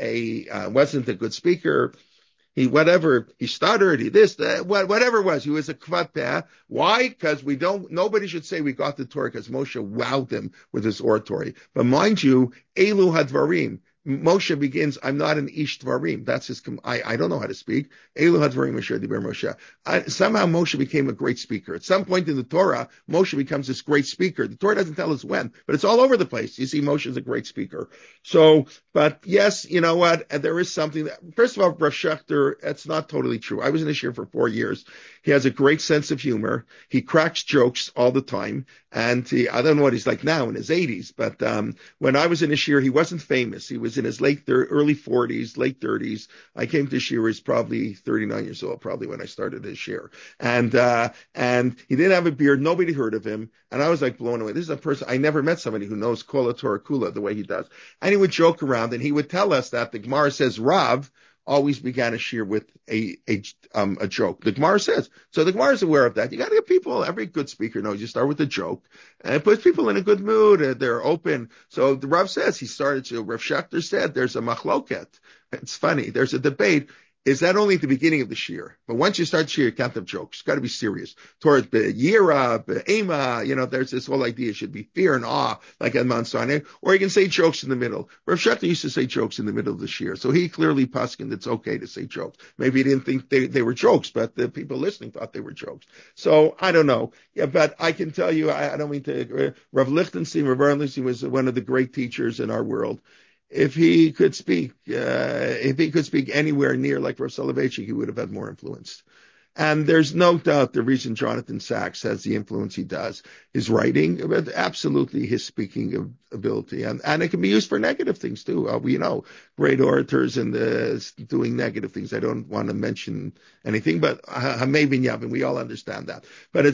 Speaker 1: wasn't a good speaker. He stuttered, whatever it was. He was a kvat peh. Why? Because nobody should say we got the Torah, because Moshe wowed them with his oratory. But mind you, Elu hadvarim. Moshe begins, I'm not an ish dvarim. That's his, I don't know how to speak. Elu hadvarim asher diber Moshe. Somehow Moshe became a great speaker. At some point in the Torah, Moshe becomes this great speaker. The Torah doesn't tell us when, but it's all over the place. You see, Moshe is a great speaker. So, but yes, you know what? There is something that, first of all, Rav Shechter, it's not totally true. I was in his year for 4 years. He has a great sense of humor. He cracks jokes all the time. And I don't know what he's like now in his 80s, but when I was in his year, he wasn't famous. He was in his early 40s, late 30s. I came to Shir, he was probably 39 years old, probably when I started his Shir. And he didn't have a beard. Nobody heard of him. And I was like blown away. This is a person, I never met somebody who knows Kol Torah Kula the way he does. And he would joke around, and he would tell us that the Gemara says Rav always began a shir with a joke. The Gemara says. So the Gemara is aware of that. You got to get people, every good speaker knows you start with a joke, and it puts people in a good mood. They're open. So the Rav says, Rav Shechter said, there's a machloket. It's funny. There's a debate. is that only at the beginning of the shir. But once you start shir, you can't have jokes. It's got to be serious. Towards the yira, the ema, there's this whole idea it should be fear and awe, like at Mount Sinai, or you can say jokes in the middle. Rav Shechter used to say jokes in the middle of the shir. So he clearly paskined it's okay to say jokes. Maybe he didn't think they were jokes, but the people listening thought they were jokes. So I don't know. Yeah, but I can tell you, I don't mean to, Rav Lichtenstein was one of the great teachers in our world. If he could speak anywhere near like Rav Soloveitchik, he would have had more influence. And there's no doubt the reason Jonathan Sacks has the influence he does, his writing, but absolutely his speaking ability. And it can be used for negative things too. We know great orators and doing negative things. I don't want to mention anything, but Hamei bin Yavin, we all understand that. But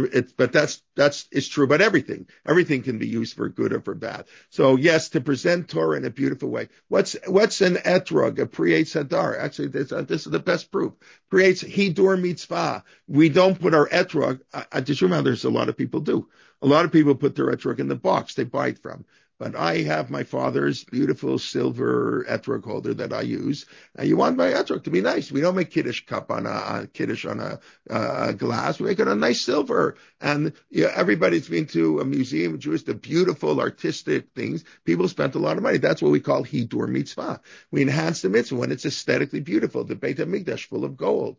Speaker 1: it's true. But everything can be used for good or for bad. So yes, to present Torah in a beautiful way. What's an etrog, a Priyetz Hadar? Actually, this is the best proof. Priyetz Hidur Mitzvah. We don't put our etrog. Just remember, there's a lot of people do. A lot of people put their etrog in the box they buy it from. But I have my father's beautiful silver etrog holder that I use. And you want my etrog to be nice. We don't make Kiddush cup on a glass. We make it on nice silver. And everybody's been to a museum, Jewish, the beautiful artistic things. People spent a lot of money. That's what we call Hidur Mitzvah. We enhance the mitzvah when it's aesthetically beautiful. The Beit HaMikdash full of gold.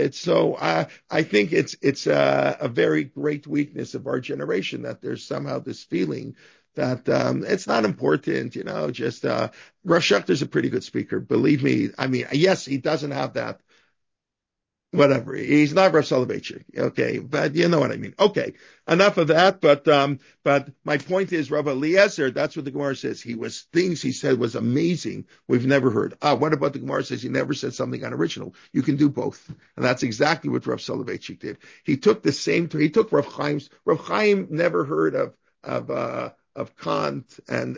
Speaker 1: I think it's a very great weakness of our generation that there's somehow this feeling that it's not important, just Rav Shechter's a pretty good speaker. Believe me. I mean, yes, he doesn't have that, whatever. He's not Rav Soloveitchik, okay? But you know what I mean. Okay, enough of that. But my point is, Rav Eliezer, that's what the Gemara says. Things he said was amazing. We've never heard. What about the Gemara says he never said something unoriginal? You can do both. And that's exactly what Rav Soloveitchik did. He took Rav Chaim's. Rav Chaim never heard of Kant and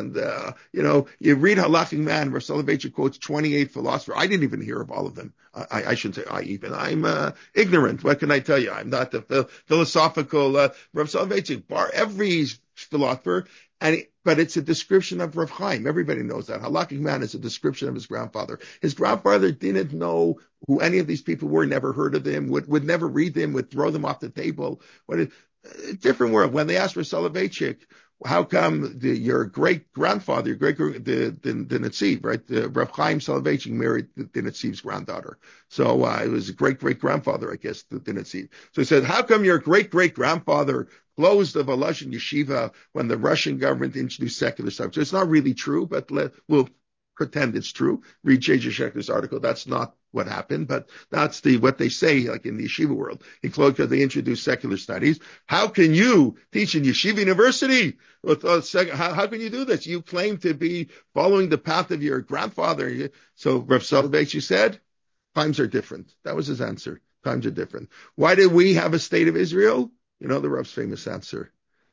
Speaker 1: you read Halachic Man, Rav Soloveitchik quotes 28 philosophers. I didn't even hear of all of them. I shouldn't say I'm ignorant. What can I tell you? I'm not the philosophical Rav Soloveitchik bar every philosopher, but it's a description of Rav Chaim. Everybody knows that. Halachic Man is a description of his grandfather. His grandfather didn't know who any of these people were, never heard of them, would never read them, would throw them off the table. Different world. When they asked for Soloveitchik, how come your great grandfather, the Netziv, right? Rav Chaim Soloveitchik married the Netziv's granddaughter. So it was a great grandfather, I guess, the Netziv. So he said, how come your great grandfather closed the Volozhin yeshiva when the Russian government introduced secular stuff? So it's not really true, but we'll pretend it's true. Read J.J. Shechter's article. That's not what happened, but that's what they say, like in the yeshiva world. He closed because they introduced secular studies. How can you teach in yeshiva university? How can you do this? You claim to be following the path of your grandfather. So Rav Soloveitchik said, times are different. That was his answer. Times are different. Why did we have a state of Israel? The Rav's famous answer.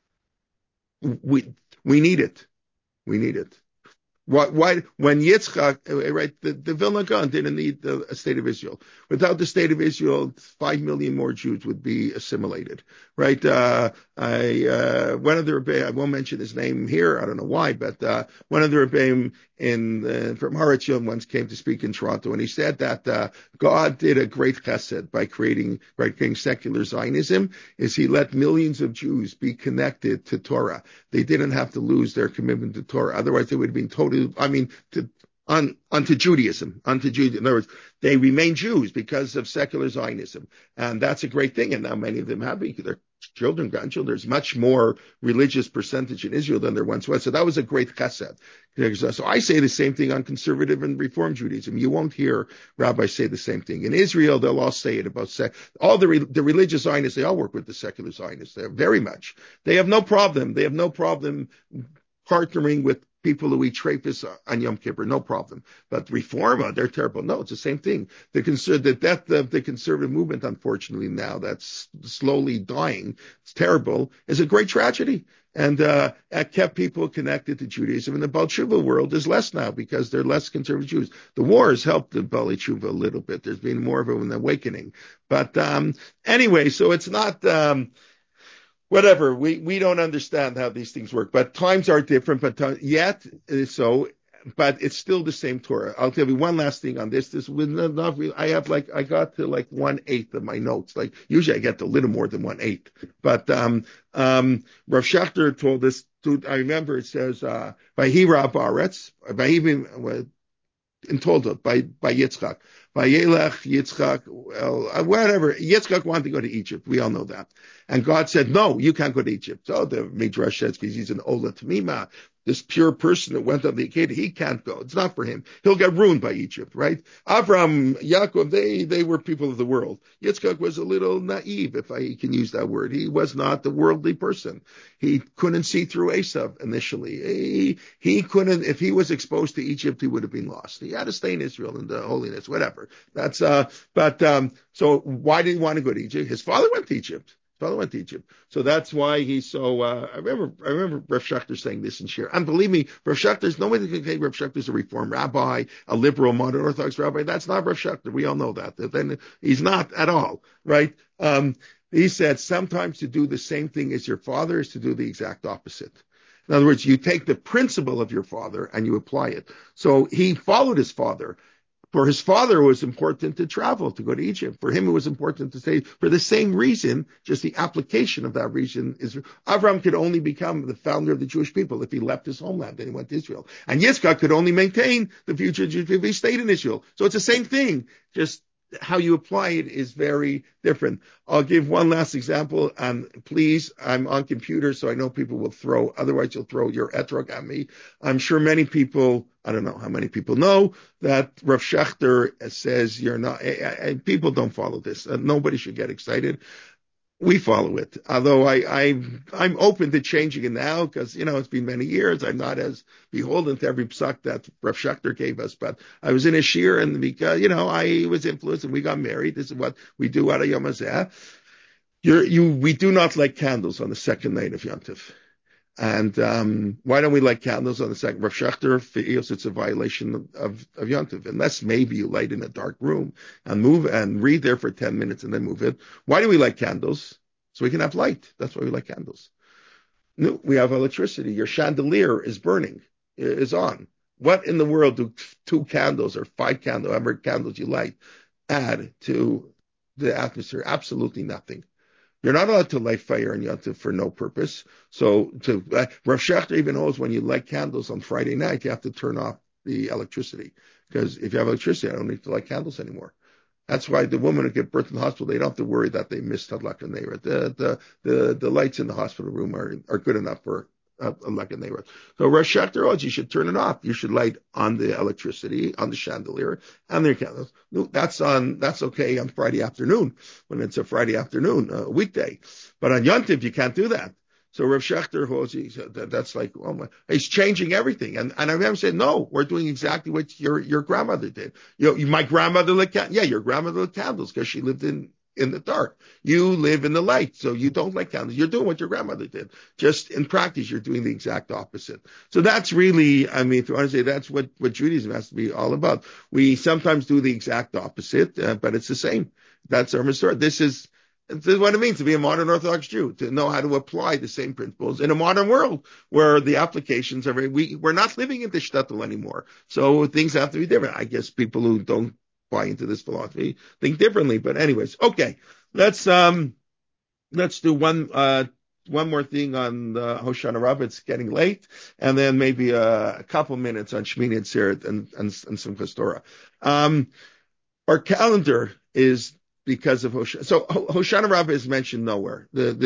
Speaker 1: We need it. We need it. Why, when Yitzchak, right, the Vilna Gaon didn't need a state of Israel. Without the state of Israel, 5 million more Jews would be assimilated, right? One of the Rebbeim, I won't mention his name here, I don't know why, but one of the Rebbeim from Har Etzion once came to speak in Toronto, and he said that God did a great chesed by creating secular Zionism, is he let millions of Jews be connected to Torah. They didn't have to lose their commitment to Torah. Otherwise, they would have been totally, onto Judaism. In other words, they remain Jews because of secular Zionism. And that's a great thing. And now many of them have their children, grandchildren. There's much more religious percentage in Israel than there once was. So that was a great chesed. So I say the same thing on conservative and reform Judaism. You won't hear rabbis say the same thing. In Israel, they'll all say it about all the religious Zionists, they all work with the secular Zionists. They're very much. They have no problem. They have no problem partnering with people who eat treifus on Yom Kippur, no problem. But reform, they're terrible. No, it's the same thing. The death of the conservative movement, unfortunately, now that's slowly dying, it's terrible, is a great tragedy. And it kept people connected to Judaism. And the Baal Tshuva world is less now because they're less conservative Jews. The war has helped the Baal Tshuva a little bit. There's been more of an awakening. But anyway, so it's not... whatever, we don't understand how these things work, but times are different, but yet, so but it's still the same Torah. I'll tell you one last thing on this. This was not really, I got to like 1/8 of my notes. Like usually I get to a little more than 1/8. But, Rav Schachter told us I remember it says, Vayira Baretz, in Tolda by Yitzchak. Vayelech Yitzchak, whatever. Yitzchak wanted to go to Egypt. We all know that. And God said, no, you can't go to Egypt. So the Midrash says, because he's an Ola Tamima, this pure person that went on the Akedah, he can't go. It's not for him. He'll get ruined by Egypt, right? Avram, Yaakov, they were people of the world. Yitzchak was a little naive, if I can use that word. He was not the worldly person. He couldn't see through Esav initially. He couldn't, if he was exposed to Egypt, he would have been lost. He had to stay in Israel in the holiness, whatever. That's, so why did he want to go to Egypt? His father went to Egypt. So that's why he's so, I remember Rav Schachter saying this in Shir. And believe me, Rav Schachter's, nobody can say Rav Schachter's a Reform rabbi, a liberal, modern Orthodox rabbi. That's not Rav Schachter. We all know that. Then he's not at all, right? He said sometimes to do the same thing as your father is to do the exact opposite. In other words, you take the principle of your father and you apply it. So he followed his father. For his father, it was important to travel, to go to Egypt. For him, it was important to stay for the same reason, just the application of that reason is, Avram could only become the founder of the Jewish people if he left his homeland and he went to Israel. And Yitzchak could only maintain the future Jewish people if he stayed in Israel. So it's the same thing, just how you apply it is very different. I'll give one last example, and please, I'm on computer, so I know people will otherwise you'll throw your etrog at me. I'm sure many people, I don't know how many people know that Rav Schachter says you're not, people don't follow this. Nobody should get excited. We follow it. Although I'm open to changing it now because, it's been many years. I'm not as beholden to every psak that Rav Schachter gave us, but I was in a shir and because, I was influenced and we got married. This is what we do at a Yom Hazeh. We do not light candles on the second night of Yom Tov. And why don't we light candles on the second? Rav Schachter feels it's a violation of Yom Tov, unless maybe you light in a dark room and move and read there for 10 minutes and then move it. Why do we light candles? So we can have light. That's why we light candles. No, we have electricity. Your chandelier is burning, is on. What in the world do 2 candles or 5 candles, however candles you light, add to the atmosphere? Absolutely nothing. You're not allowed to light fire in Yom Tov for no purpose. So Rav Schachter even knows when you light candles on Friday night, you have to turn off the electricity. Because if you have electricity, I don't need to light candles anymore. That's why the women who give birth in the hospital, they don't have to worry that they missed Hadlak Neira. The lights in the hospital room are good enough for Hadlak Neira. So Rav Schachter, you should turn it off. You should light on the electricity, on the chandelier, and their candles. No, that's okay on Friday afternoon, when it's a Friday afternoon, a weekday. But on Yom Tov, you can't do that. So Rav Schachter, that's like, oh my, he's changing everything. And I remember saying, no, we're doing exactly what your grandmother did. My grandmother lit candles. Yeah, your grandmother lit candles because she lived in the dark. You live in the light, so you don't light candles. You're doing what your grandmother did. Just in practice, you're doing the exact opposite. So that's really, if you want to say that's what Judaism has to be all about. We sometimes do the exact opposite, but it's the same. That's our Masorah. This is what it means to be a modern Orthodox Jew, to know how to apply the same principles in a modern world where the applications we're not living in the shtetl anymore. So things have to be different. I guess people who don't buy into this philosophy think differently. But anyways, okay, let's do one more thing on the Hoshana Rabbah. It's getting late, and then maybe a couple minutes on Shmini Atzeret and Simchas Torah. Our calendar is because of Hoshana. So Hoshana Rabbah is mentioned nowhere. In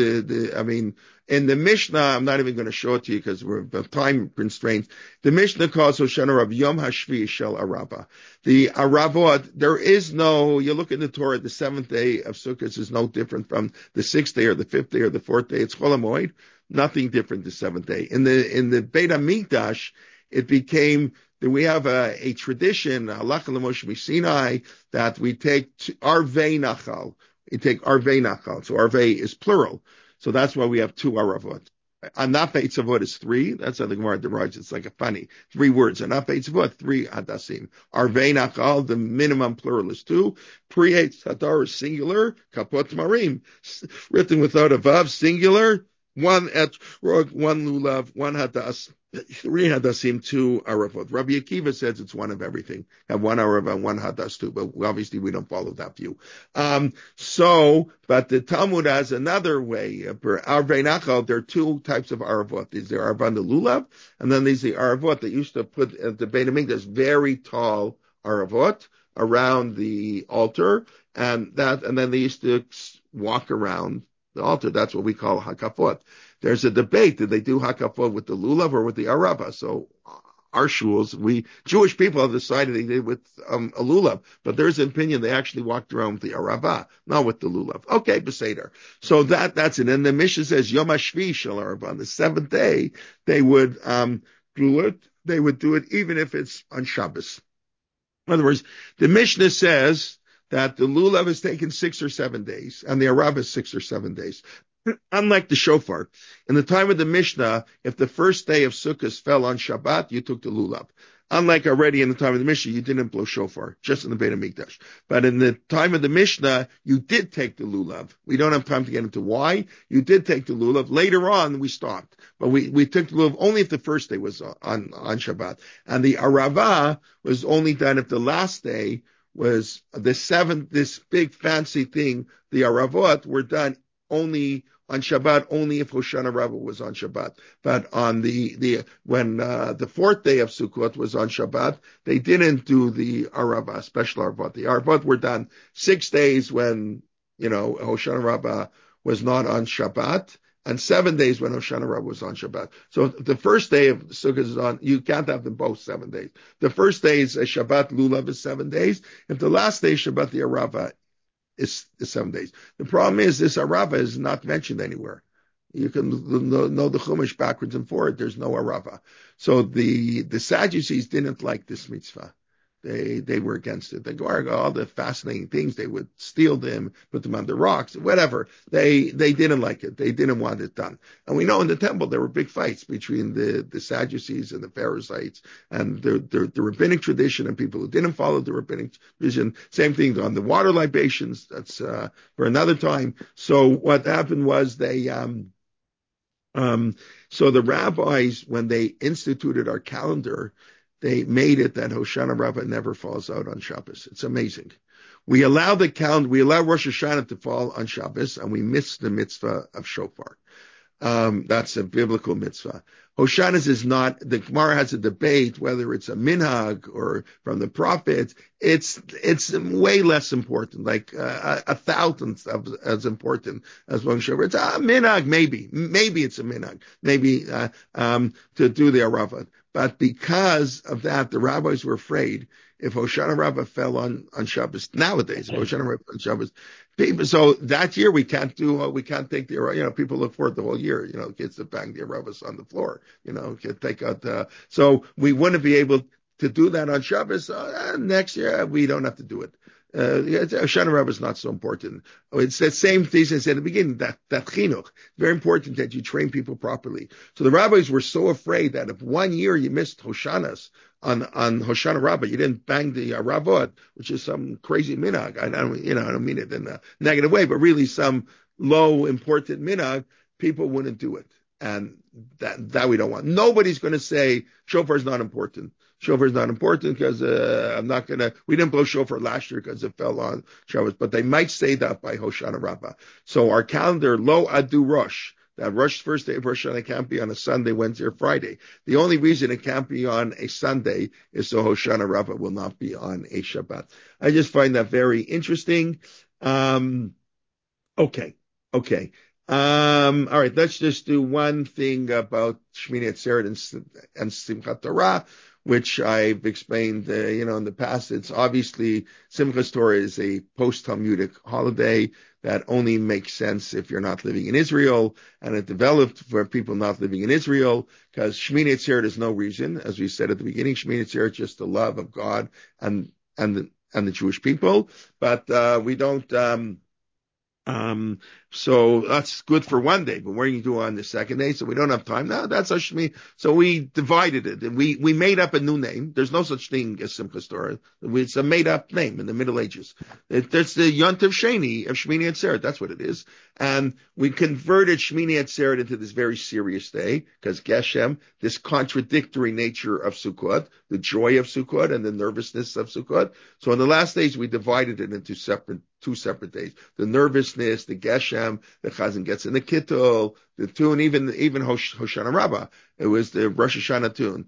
Speaker 1: the Mishnah, I'm not even going to show it to you because we're time constraints. The Mishnah calls Hoshana Rabbah Yom Hashvi Shel Arava. The Aravot, there is no, you look in the Torah, the 7th day of Sukkot is no different from the 6th day or the 5th day or the 4th day. It's Chol HaMoed. Nothing different the 7th day. In the Beit HaMikdash, it became that we have a tradition, Halacha L'Moshe Sinai, that we take Arvei Nachal. We take Arvei Nachal. So Arvei is plural. So that's why we have 2 Aravot. Anaf Eitzavot is 3. That's how the Gemara derives. It's like a funny 3 words. Anaf Eitzavot, 3 Hadasim. Arvei Nachal, the minimum plural is 2. Pri Eitz Hadar is singular. Kapot Marim, written without a vav, singular. one etrog, one lulav, one hadas, 3 hadasim, 2 aravot. Rabbi Akiva says it's one of everything. Have 1 arava and 1 hadas too, but obviously we don't follow that view. But the Talmud has another way. For Arvei Nachal, there are 2 types of aravot. There's the arava the lulav, and then there's the aravot that used to put at the Beit HaMikdash, very tall aravot around the altar, and then they used to walk around the altar. That's what we call hakafot. There's a debate: did they do hakafot with the lulav or with the arava? So our shuls, Jewish people have decided they did with a lulav, but there's an opinion they actually walked around with the arava, not with the lulav. Okay, beseder. So that's it. And the Mishnah says Yom HaShvi shel arava. On the 7th day, they would do it. They would do it even if it's on Shabbos. In other words, the Mishnah says that the lulav is taken 6 or 7 days, and the arava is 6 or 7 days. Unlike the shofar, in the time of the Mishnah, if the first day of Sukkot fell on Shabbat, you took the lulav. Unlike already in the time of the Mishnah, you didn't blow shofar, just in the Beit HaMikdash. But in the time of the Mishnah, you did take the lulav. We don't have time to get into why. You did take the lulav. Later on, we stopped. But we took the lulav only if the first day was on Shabbat. And the arava was only done if the last day was the 7th, this big fancy thing. The aravot were done only on Shabbat, only if Hoshana Rabbah was on Shabbat. But on when the 4th day of Sukkot was on Shabbat, they didn't do the arava, special aravot. The aravot were done 6 days when, Hoshana Rabbah was not on Shabbat, and 7 days when Hoshana Rabbah was on Shabbat. So the first day of Sukkot is on, you can't have them both 7 days. The first day is a Shabbat, lulav is 7 days. If the last day is Shabbat, the arava is 7 days. The problem is this arava is not mentioned anywhere. You can know the Chumash backwards and forward. There's no arava. So the Sadducees didn't like this mitzvah. They were against it. They go all the fascinating things. They would steal them, put them on the rocks, whatever. They didn't like it. They didn't want it done. And we know in the temple there were big fights between the Sadducees and the Pharisees, and the rabbinic tradition and people who didn't follow the rabbinic tradition. Same thing on the water libations. That's for another time. So what happened was so the rabbis, when they instituted our calendar, they made it that Hoshana Rabbah never falls out on Shabbos. It's amazing. We allow the calendar, we allow Rosh Hashanah to fall on Shabbos, and we miss the mitzvah of shofar. That's a biblical mitzvah. Hoshana is not, the Gemara has a debate whether it's a minhag or from the prophets. It's way less important, like a thousandth of as important as one shofar. It's a minhag, maybe it's a minhag, maybe to do the arava. But because of that, the rabbis were afraid if Hoshana Rabbah fell on Shabbos nowadays, if Hoshana Rabbah on Shabbos, so that year we can't take the, people look forward the whole year, kids that bang the Arabbas on the floor, take out, so we wouldn't be able to do that on Shabbos. Next year, we don't have to do it. Hoshana Rabbah is not so important. It's the same thing as at the beginning, that chinuch. Very important that you train people properly. So the rabbis were so afraid that if 1 year you missed Hoshanas on Hoshana Rabbah, you didn't bang the Ravot, which is some crazy minhag. I don't mean it in a negative way, but really some low important minhag, people wouldn't do it. And that we don't want. Nobody's going to say shofar is not important. Shofar is not important because we didn't blow shofar last year because it fell on Shabbos, but they might say that by Hoshana Rabbah. So our calendar, Lo Adu Rosh, that Rosh, first day of Rosh Hashanah can't be on a Sunday, Wednesday, or Friday. The only reason it can't be on a Sunday is so Hoshana Rabbah will not be on a Shabbat. I just find that very interesting. Okay. All right, let's just do one thing about Shmini Atzeret and Simchat Torah, which I've explained, in the past. It's obviously Simchat Torah is a post-Talmudic holiday that only makes sense if you're not living in Israel, and it developed for people not living in Israel, because Shmini Atzeret is no reason, as we said at the beginning. Shmini Atzeret is just the love of God and the Jewish people, but we don't. So that's good for one day, but what do you do on the second day? So we don't have time now. That's Hashmi. So we divided it and we made up a new name. There's no such thing as Simchas Torah. It's a made up name in the Middle Ages. That's the Yontiv Sheni of Shmini Atzeret. That's what it is. And we converted Shmini Atzeret into this very serious day because Geshem, this contradictory nature of Sukkot, the joy of Sukkot and the nervousness of Sukkot. So on the last days, we divided it into two separate days. The nervousness, the Geshem, the Chazan gets in the Kittul, the tune, even Hoshana Rabbah. It was the Rosh Hashanah tune.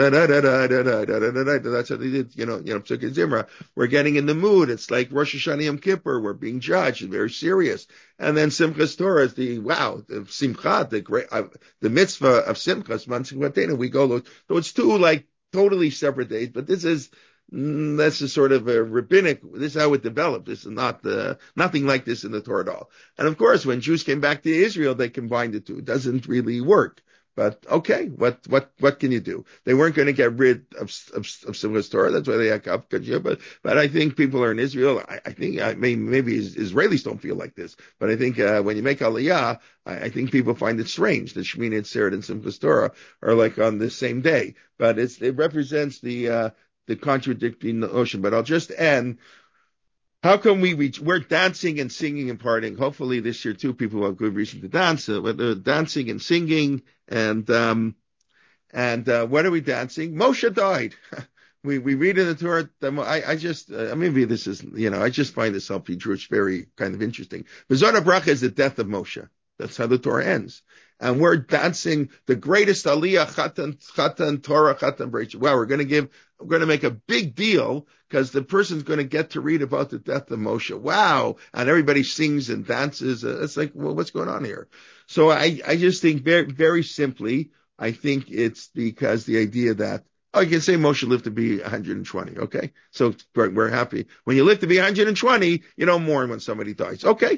Speaker 1: That's how they did, Psukkah Zimra. We're getting in the mood. It's like Rosh Hashanah Yom Kippur. We're being judged. It's very serious. And then Simchas Torah is the Simcha, the mitzvah of Simchas, Man Simchatenu. We go, so it's two like totally separate days, but this is sort of a rabbinic, this is how it developed. This is not nothing like this in the Torah at all. And of course, when Jews came back to Israel, they combined the two. It doesn't really work. But okay, what can you do? They weren't going to get rid of Simchas Torah. That's why they had Kavkajah. But I think people are in Israel. I think maybe Israelis don't feel like this. But I think when you make Aliyah, I think people find it strange that Shemini Atzeret and Simchas Torah are like on the same day. But it represents the contradicting notion. But I'll just end. How can we're dancing and singing and partying. Hopefully this year too, people have good reason to dance, whether dancing and singing and what are we dancing? Moshe died. We read in the Torah, maybe this is, I just find this LP Drush very kind of interesting. Mizana Bracha is the death of Moshe. That's how the Torah ends. And we're dancing the greatest Aliyah, Chatan, Torah, Chatan, Bereishis. Wow, we're going to make a big deal because the person's going to get to read about the death of Moshe. Wow. And everybody sings and dances. It's like, well, what's going on here? So I just think very, very simply, I think it's because the idea that, you can say Moshe lived to be 120. Okay. So we're happy. When you live to be 120, you don't mourn when somebody dies. Okay.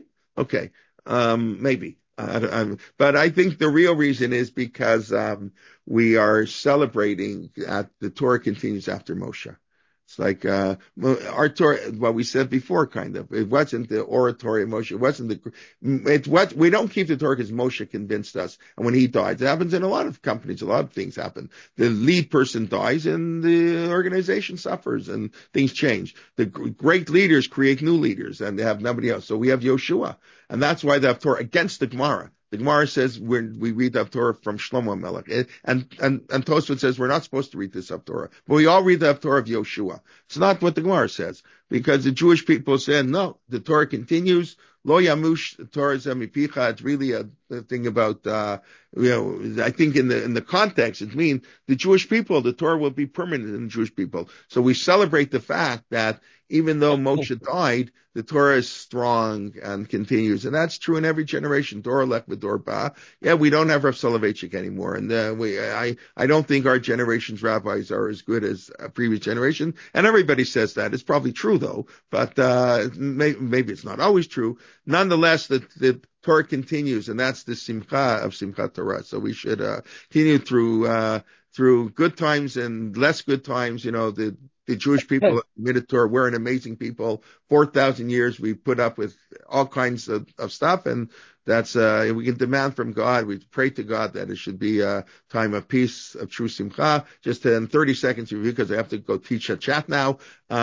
Speaker 1: Maybe. But I think the real reason is because we are celebrating the Torah continues after Moshe. It's like our Torah, what we said before, kind of. It wasn't the oratory of Moshe. It wasn't we don't keep the Torah because Moshe convinced us. And when he died, it happens in a lot of companies. A lot of things happen. The lead person dies, and the organization suffers, and things change. The great leaders create new leaders, and they have nobody else. So we have Yoshua, and that's why they have Torah against the Gemara. The Gemara says we read the Torah from Shlomo Melech, and Tosfot says we're not supposed to read this Torah, but we all read the Torah of Yoshua. It's not what the Gemara says, because the Jewish people said no. The Torah continues. Lo yamush Torah zemipicha. It's really a thing about I think in the context it means the Jewish people. The Torah will be permanent in the Jewish people. So we celebrate the fact that even though Moshe died, the Torah is strong and continues. And that's true in every generation. Dor Lech v'Dor Ba. Yeah, we don't have Rav Soloveitchik anymore. And I don't think our generation's rabbis are as good as a previous generation. And everybody says that. It's probably true, though. But maybe it's not always true. Nonetheless, the Torah continues. And that's the Simcha of Simchat Torah. So we should continue through good times and less good times. The Jewish people admitted Torah. We're an amazing people. 4,000 years we put up with all kinds of stuff, and that's we can demand from God. We pray to God that it should be a time of peace, of true simcha. Just in 30 seconds review, because I have to go teach a chat now.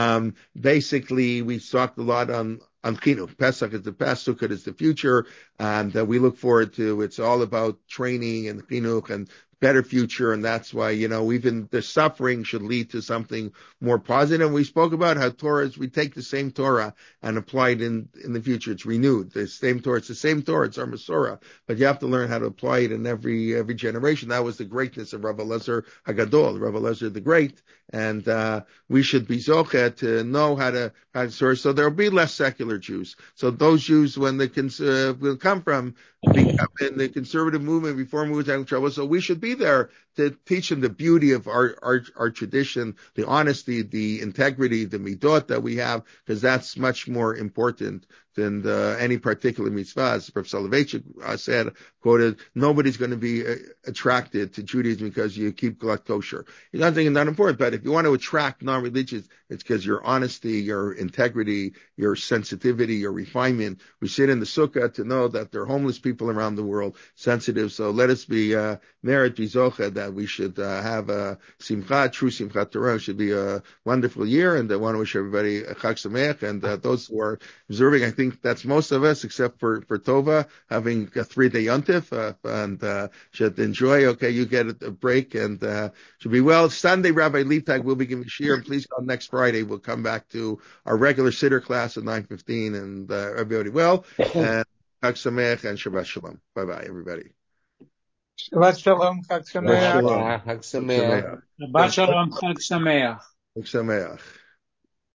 Speaker 1: Basically, we talked a lot on Chinuch. Pesach is the past, Sukkot is the future, and we look forward to. It's all about training and Chinuch and better future, and that's why, even the suffering should lead to something more positive. And we spoke about how Torah is, we take the same Torah and apply it in the future. It's renewed. The same Torah, it's the same Torah, it's our Masorah, but you have to learn how to apply it in every generation. That was the greatness of Rav Elazar Hagadol, Rav Elazar the Great, and we should be Zochet to know how to so there will be less secular Jews. So those Jews, when will come from in the conservative movement, reform movement, having trouble. So we should be there to teach them the beauty of our tradition, the honesty, the integrity, the midot that we have, because that's much more important than any particular mitzvah. As Professor Soloveitchik said, quoted, nobody's going to be attracted to Judaism because you keep glut kosher. It's not thinking not important, but if you want to attract non-religious, it's because your honesty, your integrity, your sensitivity, your refinement. We sit in the sukkah to know that there are homeless people around the world, sensitive. So let us be merit bizocha, that we should have a simcha, true simchat Torah. It should be a wonderful year, and I want to wish everybody a Chag Sameach, and those who are observing, I think that's most of us, except for Tova, having a 3-day yontif, and should enjoy. Okay, you get a break, and should be well. Sunday, Rabbi Leitag will be giving shir, and please come next Friday. We'll come back to our regular siddur class at 9:15, and everybody well, and Chag Sameach and Shabbat Shalom. Bye-bye, everybody.
Speaker 3: Shabbat Shalom, Chag Sameach.
Speaker 5: Chag Sameach.
Speaker 6: Shabbat Shalom, Chag Sameach.
Speaker 1: Chag Sameach.